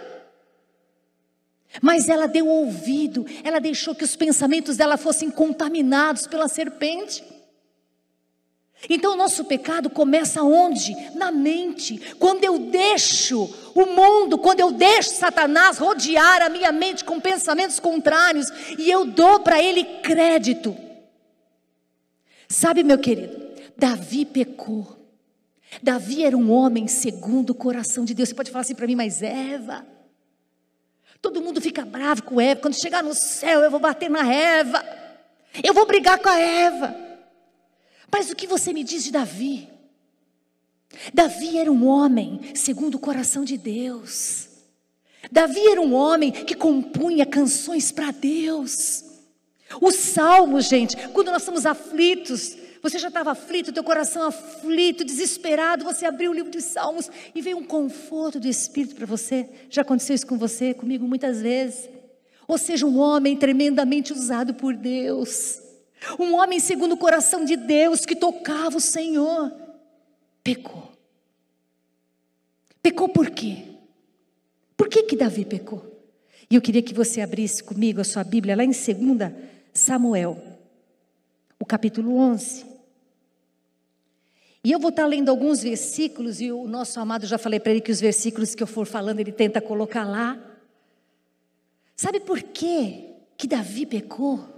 Mas ela deu ouvido, ela deixou que os pensamentos dela fossem contaminados pela serpente. Então o nosso pecado começa onde? Na mente. Quando eu deixo o mundo, quando eu deixo Satanás rodear a minha mente com pensamentos contrários, e eu dou para ele crédito. Sabe, meu querido, Davi pecou. Davi era um homem segundo o coração de Deus. Você pode falar assim para mim: mas Eva, todo mundo fica bravo com Eva, quando chegar no céu eu vou bater na Eva, eu vou brigar com a Eva. Mas o que você me diz de Davi? Davi era um homem segundo o coração de Deus. Davi era um homem que compunha canções para Deus. Os salmos, gente, quando nós estamos aflitos, você já estava aflito, teu coração aflito, desesperado, você abriu o livro dos salmos e veio um conforto do Espírito para você. Já aconteceu isso com você, comigo muitas vezes. Ou seja, um homem tremendamente usado por Deus, um homem segundo o coração de Deus, que tocava o Senhor, pecou. Pecou por quê? Por que Davi pecou? E eu queria que você abrisse comigo a sua Bíblia lá em 2 Samuel, o capítulo 11. E eu vou estar lendo alguns versículos, e o nosso amado, já falei para ele que os versículos que eu for falando, ele tenta colocar lá. Sabe por quê que Davi pecou?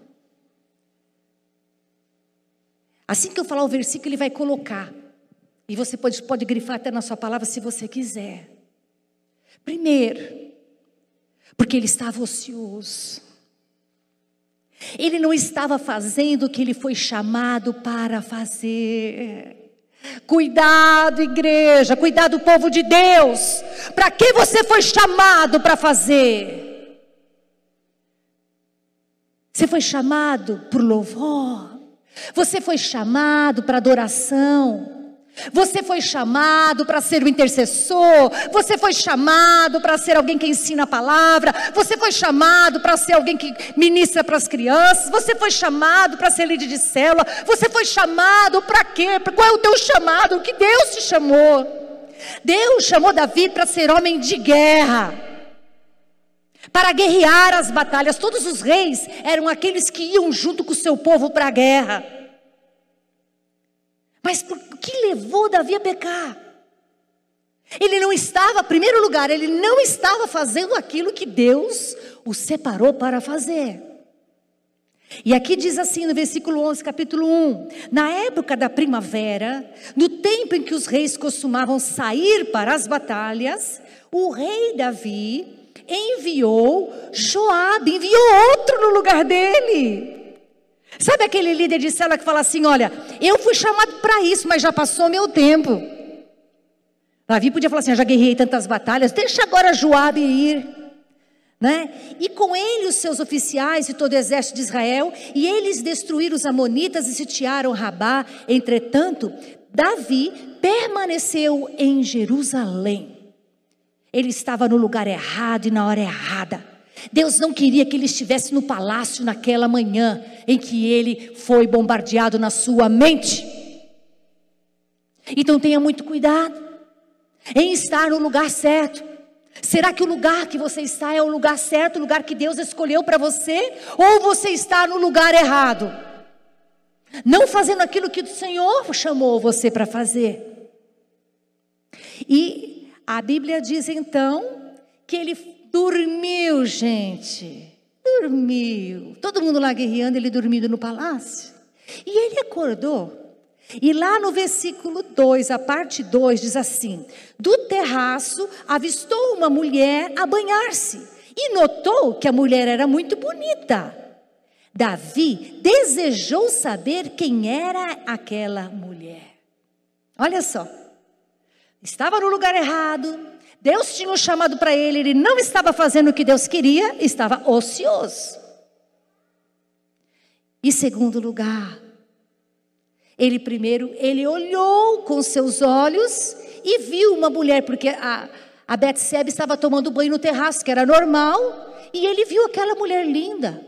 Assim que eu falar o versículo, ele vai colocar. E você pode grifar até na sua palavra se você quiser. Primeiro, porque ele estava ocioso. Ele não estava fazendo o que ele foi chamado para fazer. Cuidado, igreja, cuidado, povo de Deus. Para que você foi chamado para fazer? Você foi chamado por louvor. Você foi chamado para adoração. Você foi chamado para ser o intercessor. Você foi chamado para ser alguém que ensina a palavra. Você foi chamado para ser alguém que ministra para as crianças. Você foi chamado para ser líder de célula. Você foi chamado para quê? Qual é o teu chamado? O que Deus te chamou? Deus chamou Davi para ser homem de guerra, para guerrear as batalhas. Todos os reis eram aqueles que iam junto com o seu povo para a guerra. Mas o que levou Davi a pecar? Ele não estava, em primeiro lugar, ele não estava fazendo aquilo que Deus o separou para fazer. E aqui diz assim no versículo 11, capítulo 1: na época da primavera, no tempo em que os reis costumavam sair para as batalhas, o rei Davi enviou Joabe, enviou outro no lugar dele. Sabe aquele líder de célula que fala assim: olha, eu fui chamado para isso, mas já passou meu tempo. Davi podia falar assim: eu já guerrei tantas batalhas, deixa agora Joabe ir, né? E com ele os seus oficiais e todo o exército de Israel, e eles destruíram os amonitas e sitiaram Rabá. Entretanto, Davi permaneceu em Jerusalém. Ele estava no lugar errado e na hora errada. Deus não queria que ele estivesse no palácio naquela manhã em que ele foi bombardeado na sua mente. Então tenha muito cuidado em estar no lugar certo. Será que o lugar que você está é o lugar certo, o lugar que Deus escolheu para você? Ou você está no lugar errado, não fazendo aquilo que o Senhor chamou você para fazer? E a Bíblia diz então que ele dormiu, gente. Dormiu. Todo mundo lá guerreando, ele dormindo no palácio. E ele acordou. E lá no versículo 2, a parte 2, diz assim: do terraço avistou uma mulher a banhar-se, e notou que a mulher era muito bonita. Davi desejou saber quem era aquela mulher. Olha só, estava no lugar errado, Deus tinha um chamado para ele, ele não estava fazendo o que Deus queria, estava ocioso. E segundo lugar, ele olhou com seus olhos e viu uma mulher, porque a Betsebe estava tomando banho no terraço, que era normal, e ele viu aquela mulher linda.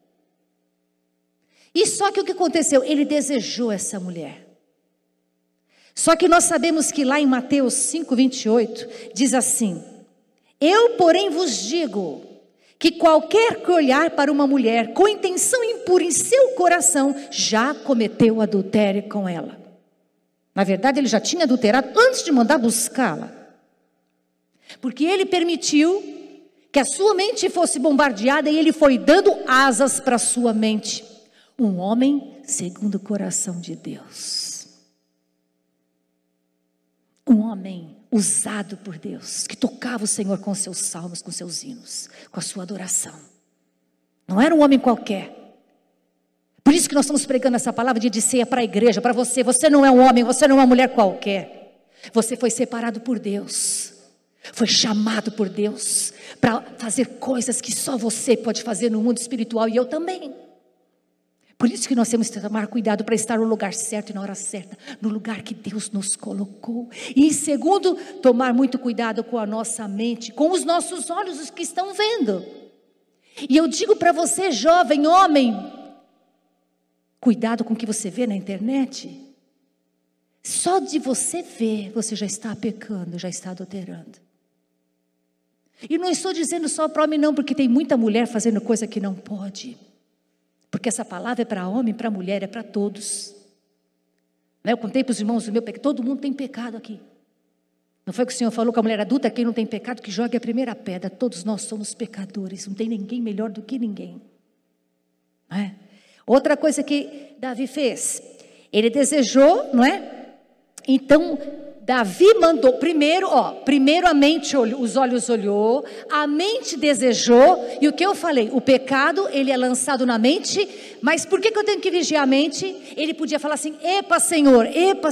E só que o que aconteceu? Ele desejou essa mulher. Só que nós sabemos que lá em Mateus 5:28, diz assim: eu, porém, vos digo que qualquer que olhar para uma mulher com intenção impura em seu coração, já cometeu adultério com ela. Na verdade, ele já tinha adulterado antes de mandar buscá-la. Porque ele permitiu que a sua mente fosse bombardeada e ele foi dando asas para a sua mente. Um homem segundo o coração de Deus. Um homem usado por Deus, que tocava o Senhor com seus salmos, com seus hinos, com a sua adoração. Não era um homem qualquer. Por isso que nós estamos pregando essa palavra de ceia para a igreja, para você. Você não é um homem, você não é uma mulher qualquer. Você foi separado por Deus. Foi chamado por Deus para fazer coisas que só você pode fazer no mundo espiritual, e eu também. Por isso que nós temos que tomar cuidado para estar no lugar certo e na hora certa, no lugar que Deus nos colocou. E em segundo, tomar muito cuidado com a nossa mente, com os nossos olhos, os que estão vendo. E eu digo para você, jovem, homem, cuidado com o que você vê na internet. Só de você ver, você já está pecando, já está adulterando. E não estou dizendo só para homem não, porque tem muita mulher fazendo coisa que não pode. Porque essa palavra é para homem, para mulher, é para todos. Eu contei para os irmãos do meu pecado, todo mundo tem pecado aqui. Não foi que o Senhor falou com a mulher adulta, quem não tem pecado, que jogue a primeira pedra. Todos nós somos pecadores, não tem ninguém melhor do que ninguém. Não é? Outra coisa que Davi fez, ele desejou, não é? Então, Davi mandou, primeiro a mente olhou, os olhos olhou, a mente desejou, e o que eu falei? O pecado, ele é lançado na mente, mas por que eu tenho que vigiar a mente? Ele podia falar assim: epa Senhor,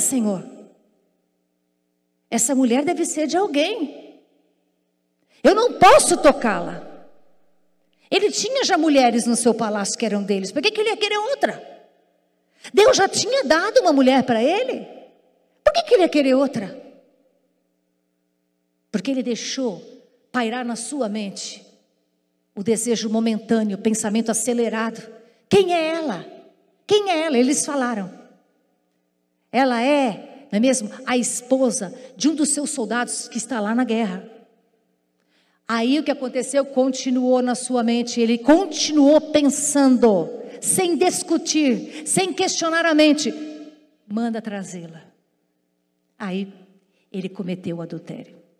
essa mulher deve ser de alguém, eu não posso tocá-la. Ele tinha já mulheres no seu palácio que eram deles, por que ele ia querer outra? Deus já tinha dado uma mulher para ele. Por que ele ia querer outra? Porque ele deixou pairar na sua mente o desejo momentâneo, o pensamento acelerado. Quem é ela? Quem é ela? Eles falaram. Ela é, não é mesmo, a esposa de um dos seus soldados que está lá na guerra. Aí o que aconteceu? Continuou na sua mente. Ele continuou pensando, sem discutir, sem questionar a mente. Manda trazê-la. Aí ele cometeu o adultério.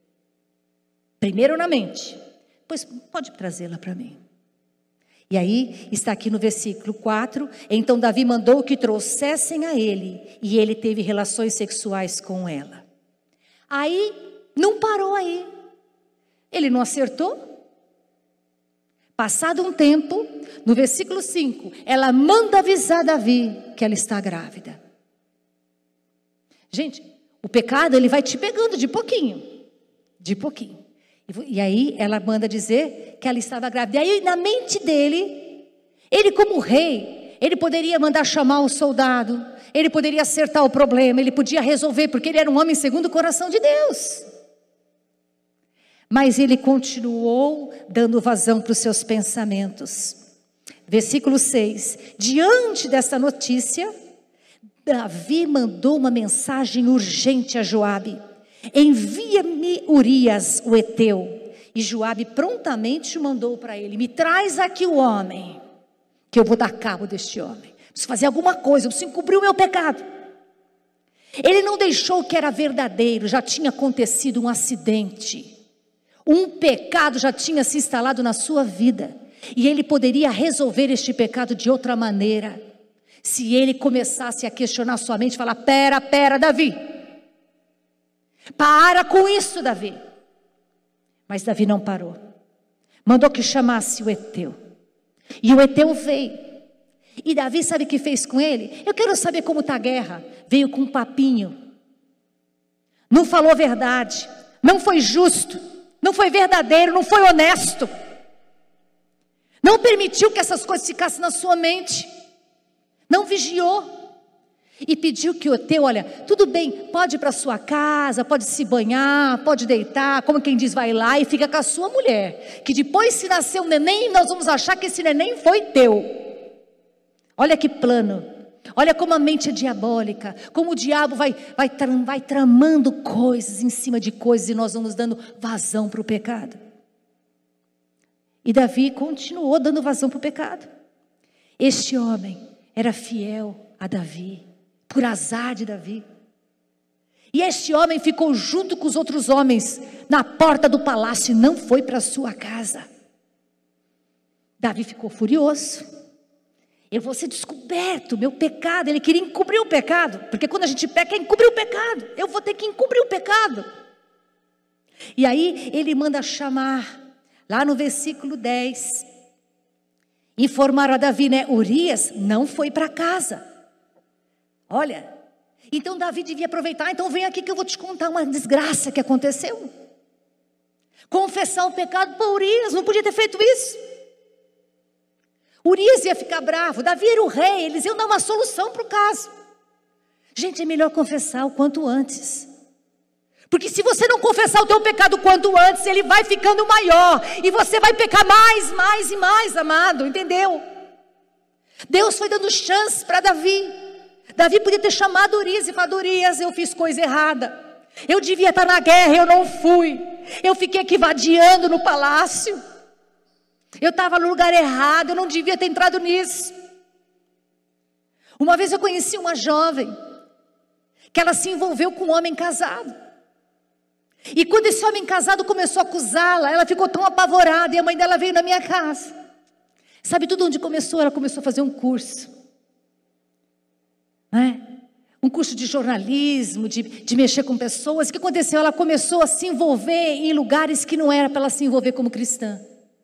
Primeiro na mente. Pois pode trazê-la para mim. E aí está aqui no versículo 4. Então Davi mandou que trouxessem a ele, e ele teve relações sexuais com ela. Aí não parou aí. Ele não acertou. Passado um tempo, no versículo 5, ela manda avisar Davi que ela está grávida. Gente, o pecado ele vai te pegando de pouquinho. De pouquinho. E aí ela manda dizer que ela estava grávida. E aí na mente dele, ele como rei, ele poderia mandar chamar o soldado, ele poderia acertar o problema, ele podia resolver, porque ele era um homem segundo o coração de Deus. Mas ele continuou dando vazão para os seus pensamentos. Versículo 6. Diante dessa notícia, Davi mandou uma mensagem urgente a Joabe: envia-me Urias, o heteu. E Joabe prontamente mandou para ele: me traz aqui o homem, que eu vou dar cabo deste homem. Preciso fazer alguma coisa, eu preciso encobrir o meu pecado. Ele não deixou o que era verdadeiro, já tinha acontecido um acidente. Um pecado já tinha se instalado na sua vida. E ele poderia resolver este pecado de outra maneira. Se ele começasse a questionar sua mente, falar: pera, Davi. Para com isso, Davi. Mas Davi não parou. Mandou que chamasse o heteu. E o heteu veio. E Davi sabe o que fez com ele? Eu quero saber como está a guerra. Veio com um papinho. Não falou a verdade. Não foi justo. Não foi verdadeiro, não foi honesto. Não permitiu que essas coisas ficassem na sua mente. Não vigiou. E pediu que o heteu, olha, tudo bem, pode ir para sua casa, pode se banhar, pode deitar, como quem diz, vai lá e fica com a sua mulher. Que depois, se nascer um neném, nós vamos achar que esse neném foi teu. Olha que plano. Olha como a mente é diabólica, como o diabo vai tramando coisas em cima de coisas, e nós vamos dando vazão para o pecado. E Davi continuou dando vazão para o pecado. Este homem era fiel a Davi, por azar de Davi. E este homem ficou junto com os outros homens na porta do palácio e não foi para sua casa. Davi ficou furioso. Eu vou ser descoberto, meu pecado. Ele queria encobrir o pecado, porque quando a gente peca é encobrir o pecado. Eu vou ter que encobrir o pecado. E aí ele manda chamar, lá no versículo 10, informaram a Davi, né? Urias não foi para casa. Olha, então Davi devia aproveitar. Então vem aqui que eu vou te contar uma desgraça que aconteceu. Confessar o pecado para Urias, não podia ter feito isso. Urias ia ficar bravo, Davi era o rei, eles iam dar uma solução para o caso. Gente, é melhor confessar o quanto antes. Porque se você não confessar o teu pecado o quanto antes, ele vai ficando maior. E você vai pecar mais e mais, amado, entendeu? Deus foi dando chance para Davi. Davi podia ter chamado Urias e falado: Urias, eu fiz coisa errada. Eu devia estar na guerra, eu não fui. Eu fiquei aqui vadiando no palácio. Eu estava no lugar errado, eu não devia ter entrado nisso. Uma vez eu conheci uma jovem, que ela se envolveu com um homem casado. E quando esse homem casado começou a acusá-la, ela ficou tão apavorada, e a mãe dela veio na minha casa. Sabe tudo onde começou? Ela começou a fazer um curso. Um curso de jornalismo, de mexer com pessoas. O que aconteceu? Ela começou a se envolver em lugares que não era para ela se envolver como cristã.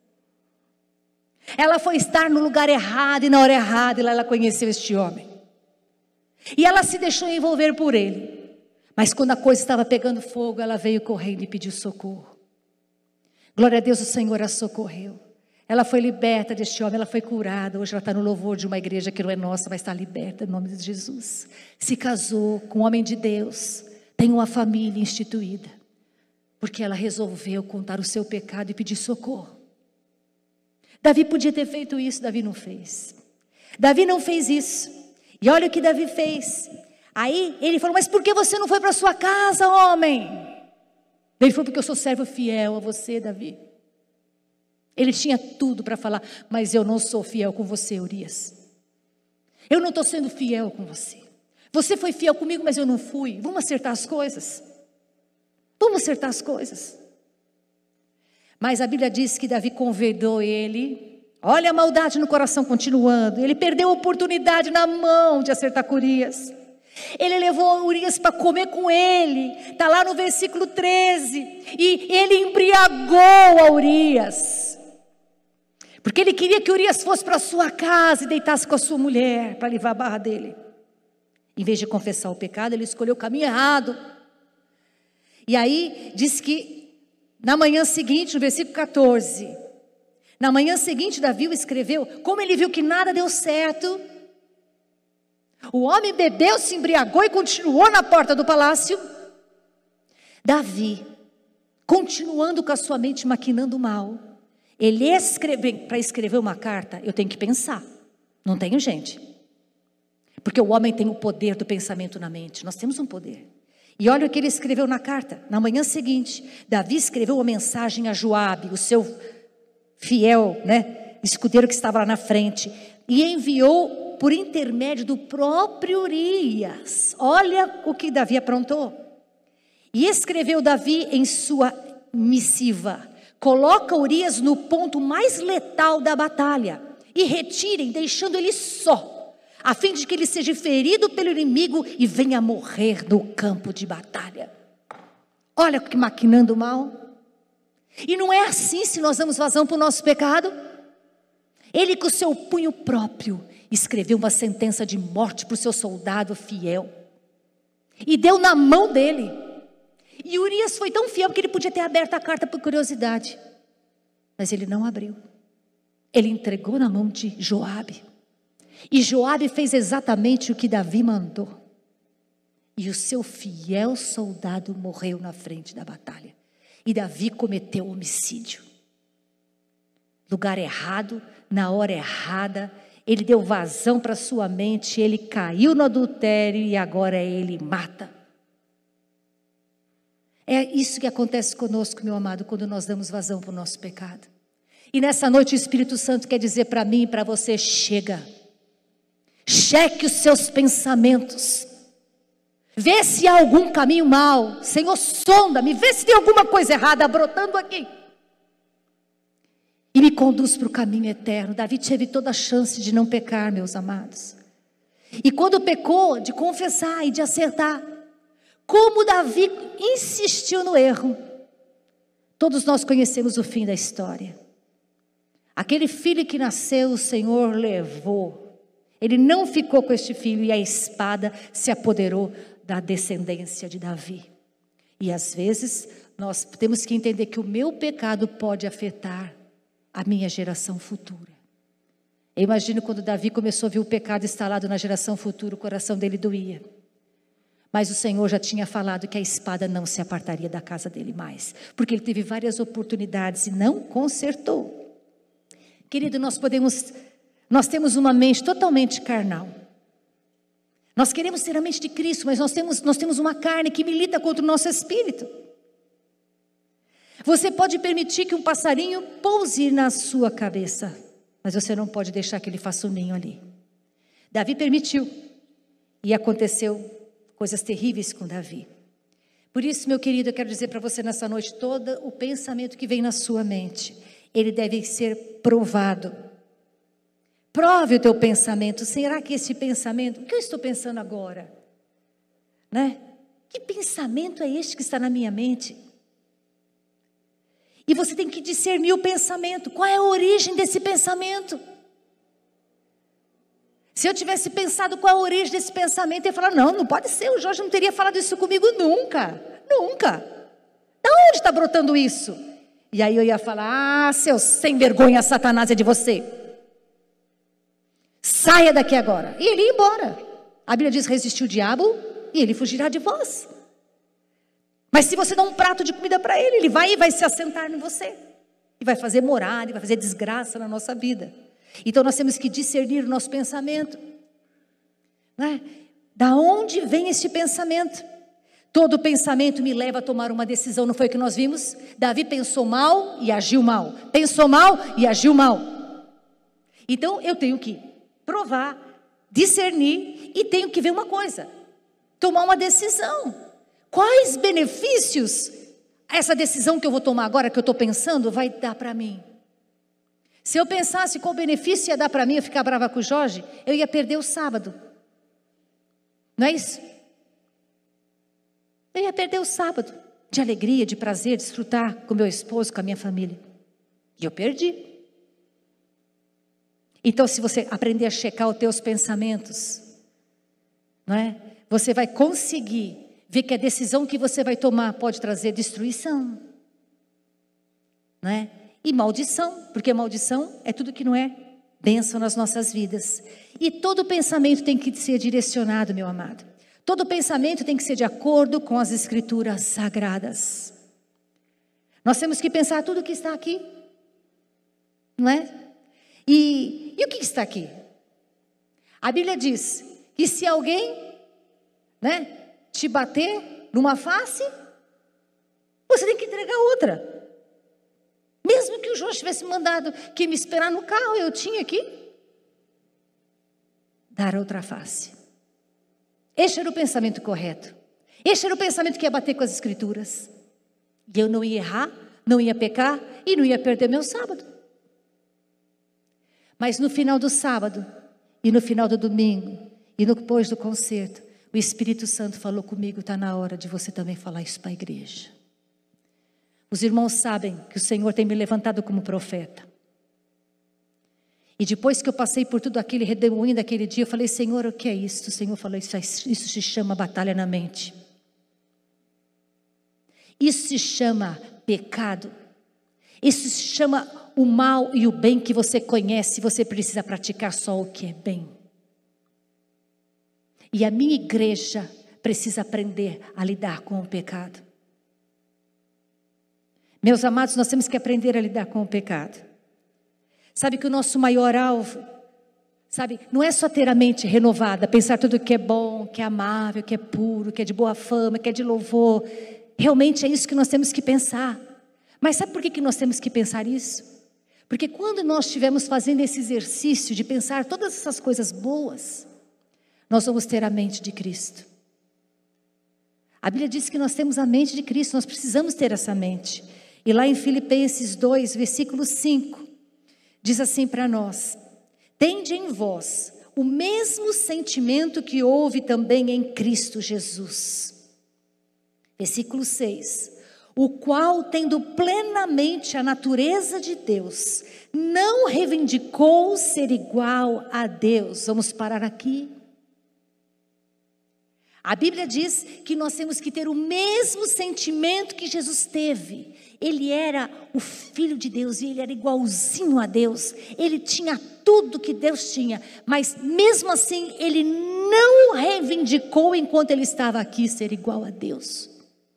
Ela foi estar no lugar errado e na hora errada, e lá ela conheceu este homem. E ela se deixou envolver por ele. Mas quando a coisa estava pegando fogo, ela veio correndo e pediu socorro. Glória a Deus, o Senhor a socorreu. Ela foi liberta deste homem, ela foi curada. Hoje ela está no louvor de uma igreja que não é nossa, mas está liberta em nome de Jesus. Se casou com um homem de Deus, tem uma família instituída, porque ela resolveu contar o seu pecado e pedir socorro. Davi podia ter feito isso, Davi não fez. Davi não fez isso. E olha o que Davi fez. Aí ele falou: mas por que você não foi para sua casa, homem? Ele falou: porque eu sou servo fiel a você, Davi. Ele tinha tudo para falar: mas eu não sou fiel com você, Urias. Eu não estou sendo fiel com você. Você foi fiel comigo, mas eu não fui. Vamos acertar as coisas. Vamos acertar as coisas. Mas a Bíblia diz que Davi convidou ele. Olha a maldade no coração continuando. Ele perdeu a oportunidade na mão de acertar com Urias. Ele levou Urias para comer com ele. Está lá no versículo 13. E ele embriagou a Urias. Porque ele queria que Urias fosse para sua casa e deitasse com a sua mulher, para livrar a barra dele. Em vez de confessar o pecado, ele escolheu o caminho errado. E aí diz que na manhã seguinte, no versículo 14, na manhã seguinte Davi escreveu, como ele viu que nada deu certo, o homem bebeu, se embriagou e continuou na porta do palácio. Davi, continuando com a sua mente maquinando mal, ele para escrever uma carta, eu tenho que pensar, não tenho gente, porque o homem tem o poder do pensamento na mente, nós temos um poder. E olha o que ele escreveu na carta. Na manhã seguinte, Davi escreveu uma mensagem a Joabe, o seu fiel, escudeiro que estava lá na frente, e enviou por intermédio do próprio Urias. Olha o que Davi aprontou. E escreveu Davi em sua missiva: coloca Urias no ponto mais letal da batalha e retirem, deixando ele só, a fim de que ele seja ferido pelo inimigo e venha morrer no campo de batalha. Olha que maquinando mal. E não é assim se nós damos vazão para o nosso pecado. Ele com o seu punho próprio escreveu uma sentença de morte para o seu soldado fiel e deu na mão dele. E Urias foi tão fiel que ele podia ter aberto a carta por curiosidade, mas ele não abriu. Ele entregou na mão de Joabe. E Joabe fez exatamente o que Davi mandou. E o seu fiel soldado morreu na frente da batalha. E Davi cometeu homicídio. Lugar errado, na hora errada. Ele deu vazão para sua mente. Ele caiu no adultério e agora ele mata. É isso que acontece conosco, meu amado, quando nós damos vazão para o nosso pecado. E nessa noite o Espírito Santo quer dizer para mim e para você: chega. Cheque os seus pensamentos. Vê se há algum caminho mau. Senhor, sonda-me, vê se tem alguma coisa errada brotando aqui. E me conduz para o caminho eterno. Davi teve toda a chance de não pecar, meus amados. E quando pecou, de confessar e de acertar. Como Davi insistiu no erro. Todos nós conhecemos o fim da história. Aquele filho que nasceu, o Senhor levou. Ele não ficou com este filho e a espada se apoderou da descendência de Davi. E às vezes nós temos que entender que o meu pecado pode afetar a minha geração futura. Eu imagino quando Davi começou a ver o pecado instalado na geração futura, o coração dele doía. Mas o Senhor já tinha falado que a espada não se apartaria da casa dele mais, porque ele teve várias oportunidades e não consertou. Querido, nós temos uma mente totalmente carnal. Nós queremos ter a mente de Cristo, mas nós temos uma carne que milita contra o nosso espírito. Você pode permitir que um passarinho pouse na sua cabeça, mas você não pode deixar que ele faça um ninho ali. Davi permitiu, e aconteceu coisas terríveis com Davi. Por isso, meu querido, eu quero dizer para você nessa noite, todo o pensamento que vem na sua mente, ele deve ser provado. Prove o teu pensamento. Será que esse pensamento, o que eu estou pensando agora? Que pensamento é este que está na minha mente? E você tem que discernir o pensamento. Qual é a origem desse pensamento? Se eu tivesse pensado qual a origem desse pensamento, eu ia falar: não pode ser, o Jorge não teria falado isso comigo nunca. Nunca. Da onde está brotando isso? E aí eu ia falar: seu sem vergonha, Satanás, é de você. Saia daqui agora. E ele ia embora. A Bíblia diz: resistiu o diabo e ele fugirá de vós. Mas se você dá um prato de comida para ele, ele vai se assentar em você. E vai fazer morada, e vai fazer desgraça na nossa vida. Então nós temos que discernir o nosso pensamento. Da onde vem este pensamento? Todo pensamento me leva a tomar uma decisão. Não foi o que nós vimos? Davi pensou mal e agiu mal. Pensou mal e agiu mal. Então eu tenho que provar, discernir e tenho que ver uma coisa. Tomar uma decisão. Quais benefícios essa decisão que eu vou tomar agora, que eu estou pensando, vai dar para mim. Se eu pensasse qual benefício ia dar para mim eu ficar brava com o Jorge, eu ia perder o sábado. Não é isso? Eu ia perder o sábado de alegria, de prazer, de desfrutar com meu esposo, com a minha família. E eu perdi. Então, se você aprender a checar os teus pensamentos, não é? Você vai conseguir ver que a decisão que você vai tomar pode trazer destruição, não é? E maldição, porque maldição é tudo que não é bênção nas nossas vidas. E todo pensamento tem que ser direcionado, meu amado. Todo pensamento tem que ser de acordo com as escrituras sagradas. Nós temos que pensar tudo que está aqui, não é? E o que está aqui? A Bíblia diz que se alguém, né, te bater numa face, você tem que entregar outra. Mesmo que o João tivesse mandado que me esperar no carro, eu tinha que dar outra face. Este era o pensamento correto. Este era o pensamento que ia bater com as escrituras. E eu não ia errar, não ia pecar e não ia perder meu sábado. Mas no final do sábado e no final do domingo e depois do concerto, o Espírito Santo falou comigo, está na hora de você também falar isso para a igreja. Os irmãos sabem que o Senhor tem me levantado como profeta. E depois que eu passei por tudo aquele redemoinho daquele dia, eu falei, Senhor, o que é isso? O Senhor falou, isso se chama batalha na mente. Isso se chama pecado. Isso se chama o mal e o bem que você conhece. Você precisa praticar só o que é bem. E a minha igreja precisa aprender a lidar com o pecado. Meus amados, nós temos que aprender a lidar com o pecado. Sabe que o nosso maior alvo, sabe, não é só ter a mente renovada, pensar tudo que é bom, que é amável, que é puro, que é de boa fama, que é de louvor. Realmente é isso que nós temos que pensar. Mas sabe por que nós temos que pensar isso? Porque quando nós estivermos fazendo esse exercício de pensar todas essas coisas boas, nós vamos ter a mente de Cristo. A Bíblia diz que nós temos a mente de Cristo, nós precisamos ter essa mente. E lá em Filipenses 2, versículo 5, diz assim para nós: tende em vós o mesmo sentimento que houve também em Cristo Jesus. Versículo 6, o qual, tendo plenamente a natureza de Deus, não reivindicou ser igual a Deus. Vamos parar aqui. A Bíblia diz que nós temos que ter o mesmo sentimento que Jesus teve. Ele era o Filho de Deus e ele era igualzinho a Deus. Ele tinha tudo que Deus tinha, mas mesmo assim ele não reivindicou enquanto ele estava aqui ser igual a Deus.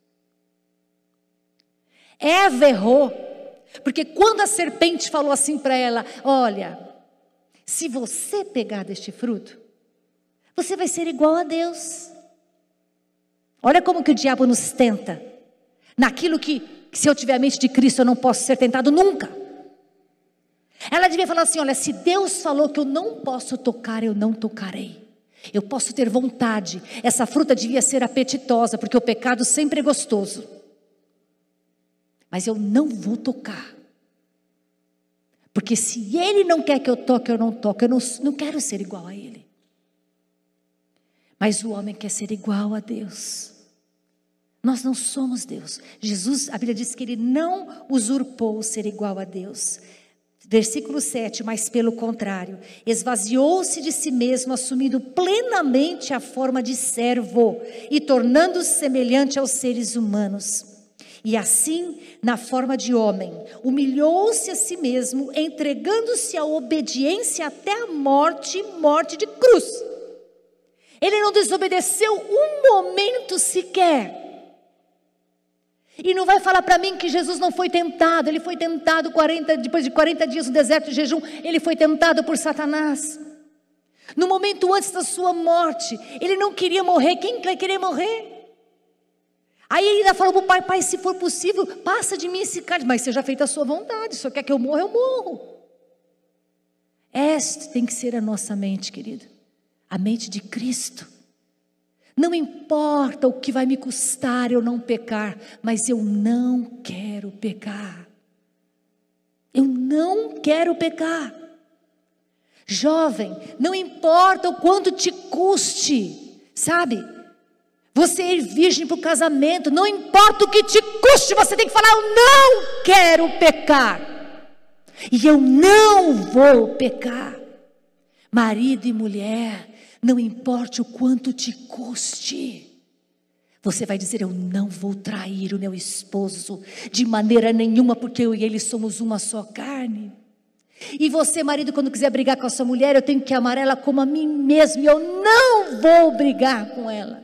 Eva errou, porque quando a serpente falou assim para ela, olha, se você pegar deste fruto, você vai ser igual a Deus. Olha como que o diabo nos tenta, naquilo que se eu tiver a mente de Cristo eu não posso ser tentado nunca. Ela devia falar assim, olha, se Deus falou que eu não posso tocar, eu não tocarei. Eu posso ter vontade, essa fruta devia ser apetitosa, porque o pecado sempre é gostoso. Mas eu não vou tocar. Porque se Ele não quer que eu toque, eu não toco. Eu não quero ser igual a Ele. Mas o homem quer ser igual a Deus. Nós não somos Deus. Jesus, a Bíblia diz que Ele não usurpou ser igual a Deus. Versículo 7, mas pelo contrário, esvaziou-se de si mesmo, assumindo plenamente a forma de servo e tornando-se semelhante aos seres humanos. E assim, na forma de homem, humilhou-se a si mesmo, entregando-se à obediência até a morte, morte de cruz. Ele não desobedeceu um momento sequer. E não vai falar para mim que Jesus não foi tentado. Ele foi tentado depois de 40 dias no deserto de jejum. Ele foi tentado por Satanás. No momento antes da sua morte, ele não queria morrer. Quem vai querer morrer? Aí ele ainda falou para o pai, pai, se for possível, passa de mim esse cálice. Mas seja feita a sua vontade. Se você quer que eu morra, eu morro. Esta tem que ser a nossa mente, querido. A mente de Cristo. Não importa o que vai me custar eu não pecar, mas eu não quero pecar. Eu não quero pecar. Jovem, não importa o quanto te custe, sabe? Você ir virgem para o casamento, não importa o que te custe, você tem que falar: eu não quero pecar. E eu não vou pecar. Marido e mulher, não importa o quanto te custe, você vai dizer: eu não vou trair o meu esposo de maneira nenhuma, porque eu e ele somos uma só carne. E você, marido, quando quiser brigar com a sua mulher, eu tenho que amar ela como a mim mesmo, e eu não vou brigar com ela.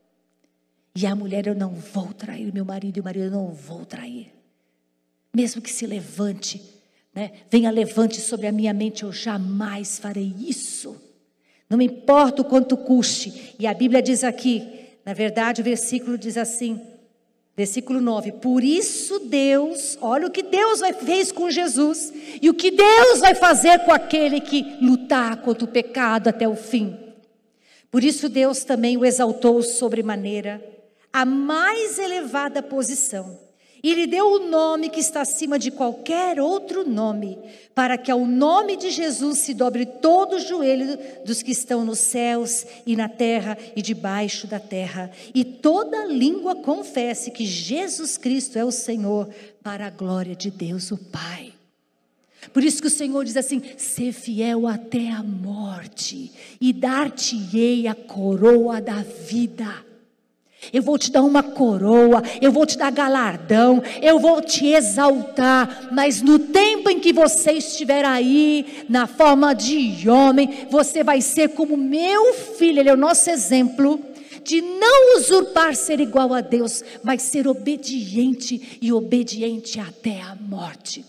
E a mulher: eu não vou trair o meu marido, e o marido: eu não vou trair. Mesmo que se levante, venha levante sobre a minha mente, eu jamais farei isso. Não me importa o quanto custe. E a Bíblia diz aqui, na verdade o versículo diz assim, versículo 9: por isso Deus, olha o que Deus fez com Jesus, e o que Deus vai fazer com aquele que lutar contra o pecado até o fim. Por isso Deus também o exaltou sobremaneira, a mais elevada posição, e lhe deu o nome que está acima de qualquer outro nome, para que ao nome de Jesus se dobre todo o joelho dos que estão nos céus e na terra e debaixo da terra, e toda língua confesse que Jesus Cristo é o Senhor, para a glória de Deus o Pai. Por isso que o Senhor diz assim: ser fiel até a morte, e dar-te-ei a coroa da vida. Eu vou te dar uma coroa, eu vou te dar galardão, eu vou te exaltar, mas no tempo em que você estiver aí, na forma de homem, você vai ser como meu filho. Ele é o nosso exemplo de não usurpar ser igual a Deus, mas ser obediente, e obediente até a morte.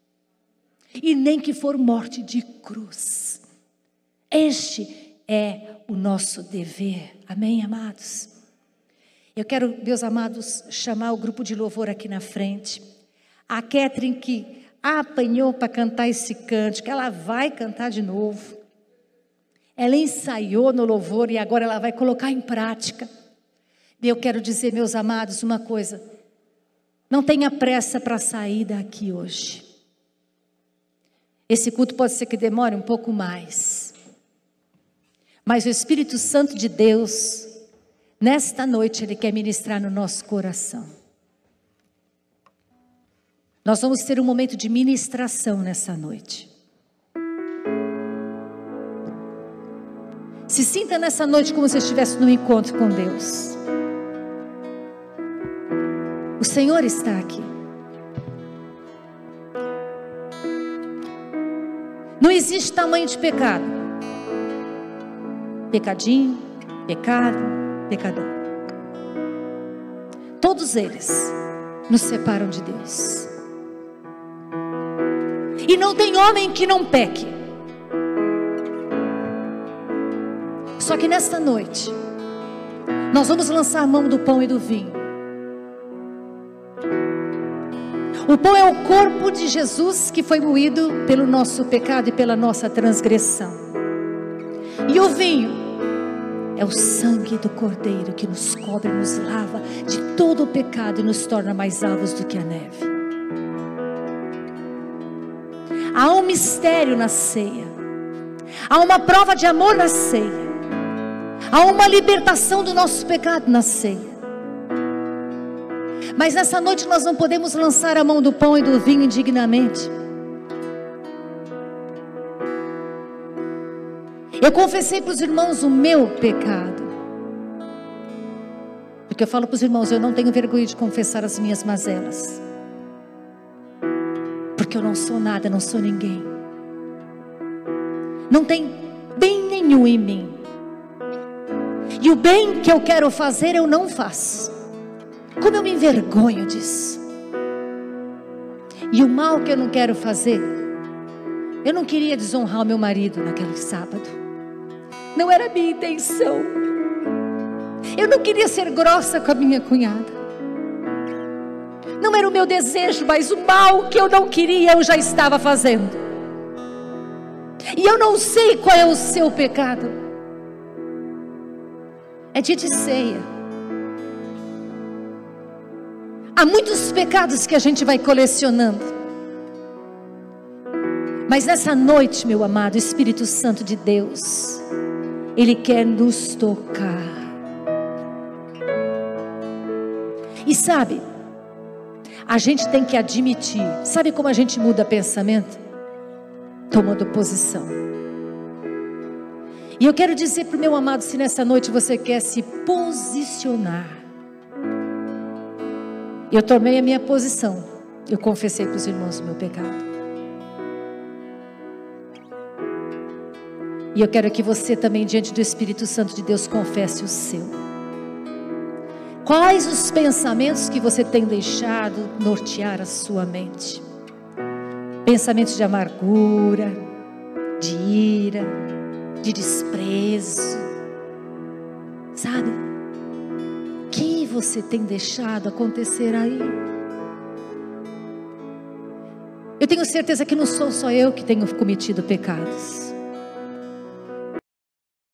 E nem que for morte de cruz. Este é o nosso dever, amém, amados? Eu quero, meus amados, chamar o grupo de louvor aqui na frente. A Catherine, que apanhou para cantar esse cântico, ela vai cantar de novo. Ela ensaiou no louvor e agora ela vai colocar em prática. E eu quero dizer, meus amados, uma coisa: não tenha pressa para sair daqui hoje. Esse culto pode ser que demore um pouco mais, mas o Espírito Santo de Deus, nesta noite, Ele quer ministrar no nosso coração. Nós vamos ter um momento de ministração nessa noite. Se sinta nessa noite como se estivesse num encontro com Deus. O Senhor está aqui. Não existe tamanho de pecado. Pecadinho, pecado, pecador. Todos eles nos separam de Deus. E não tem homem que não peque. Só que nesta noite nós vamos lançar a mão do pão e do vinho. O pão é o corpo de Jesus que foi moído pelo nosso pecado e pela nossa transgressão. E o vinho é o sangue do Cordeiro que nos cobre, nos lava de todo o pecado e nos torna mais alvos do que a neve. Há um mistério na ceia. Há uma prova de amor na ceia. Há uma libertação do nosso pecado na ceia. Mas nessa noite nós não podemos lançar a mão do pão e do vinho indignamente. Eu confessei para os irmãos o meu pecado. Porque eu falo para os irmãos, eu não tenho vergonha de confessar as minhas mazelas. Porque eu não sou nada, não sou ninguém. Não tem bem nenhum em mim. E o bem que eu quero fazer, eu não faço. Como eu me envergonho disso. E o mal que eu não quero fazer, eu não queria desonrar o meu marido naquele sábado. Não era a minha intenção. Eu não queria ser grossa com a minha cunhada. Não era o meu desejo, mas o mal que eu não queria, eu já estava fazendo. E eu não sei qual é o seu pecado. É dia de ceia. Há muitos pecados que a gente vai colecionando. Mas nessa noite, meu amado, o Espírito Santo de Deus, Ele quer nos tocar. E sabe, a gente tem que admitir. Sabe como a gente muda pensamento? Tomando posição. E eu quero dizer para o meu amado, se nessa noite você quer se posicionar. Eu tomei a minha posição. Eu confessei para os irmãos o meu pecado. E eu quero que você também, diante do Espírito Santo de Deus, confesse o seu. Quais os pensamentos que você tem deixado nortear a sua mente? Pensamentos de amargura, de ira, de desprezo, sabe? O que você tem deixado acontecer aí? Eu tenho certeza que não sou só eu que tenho cometido pecados.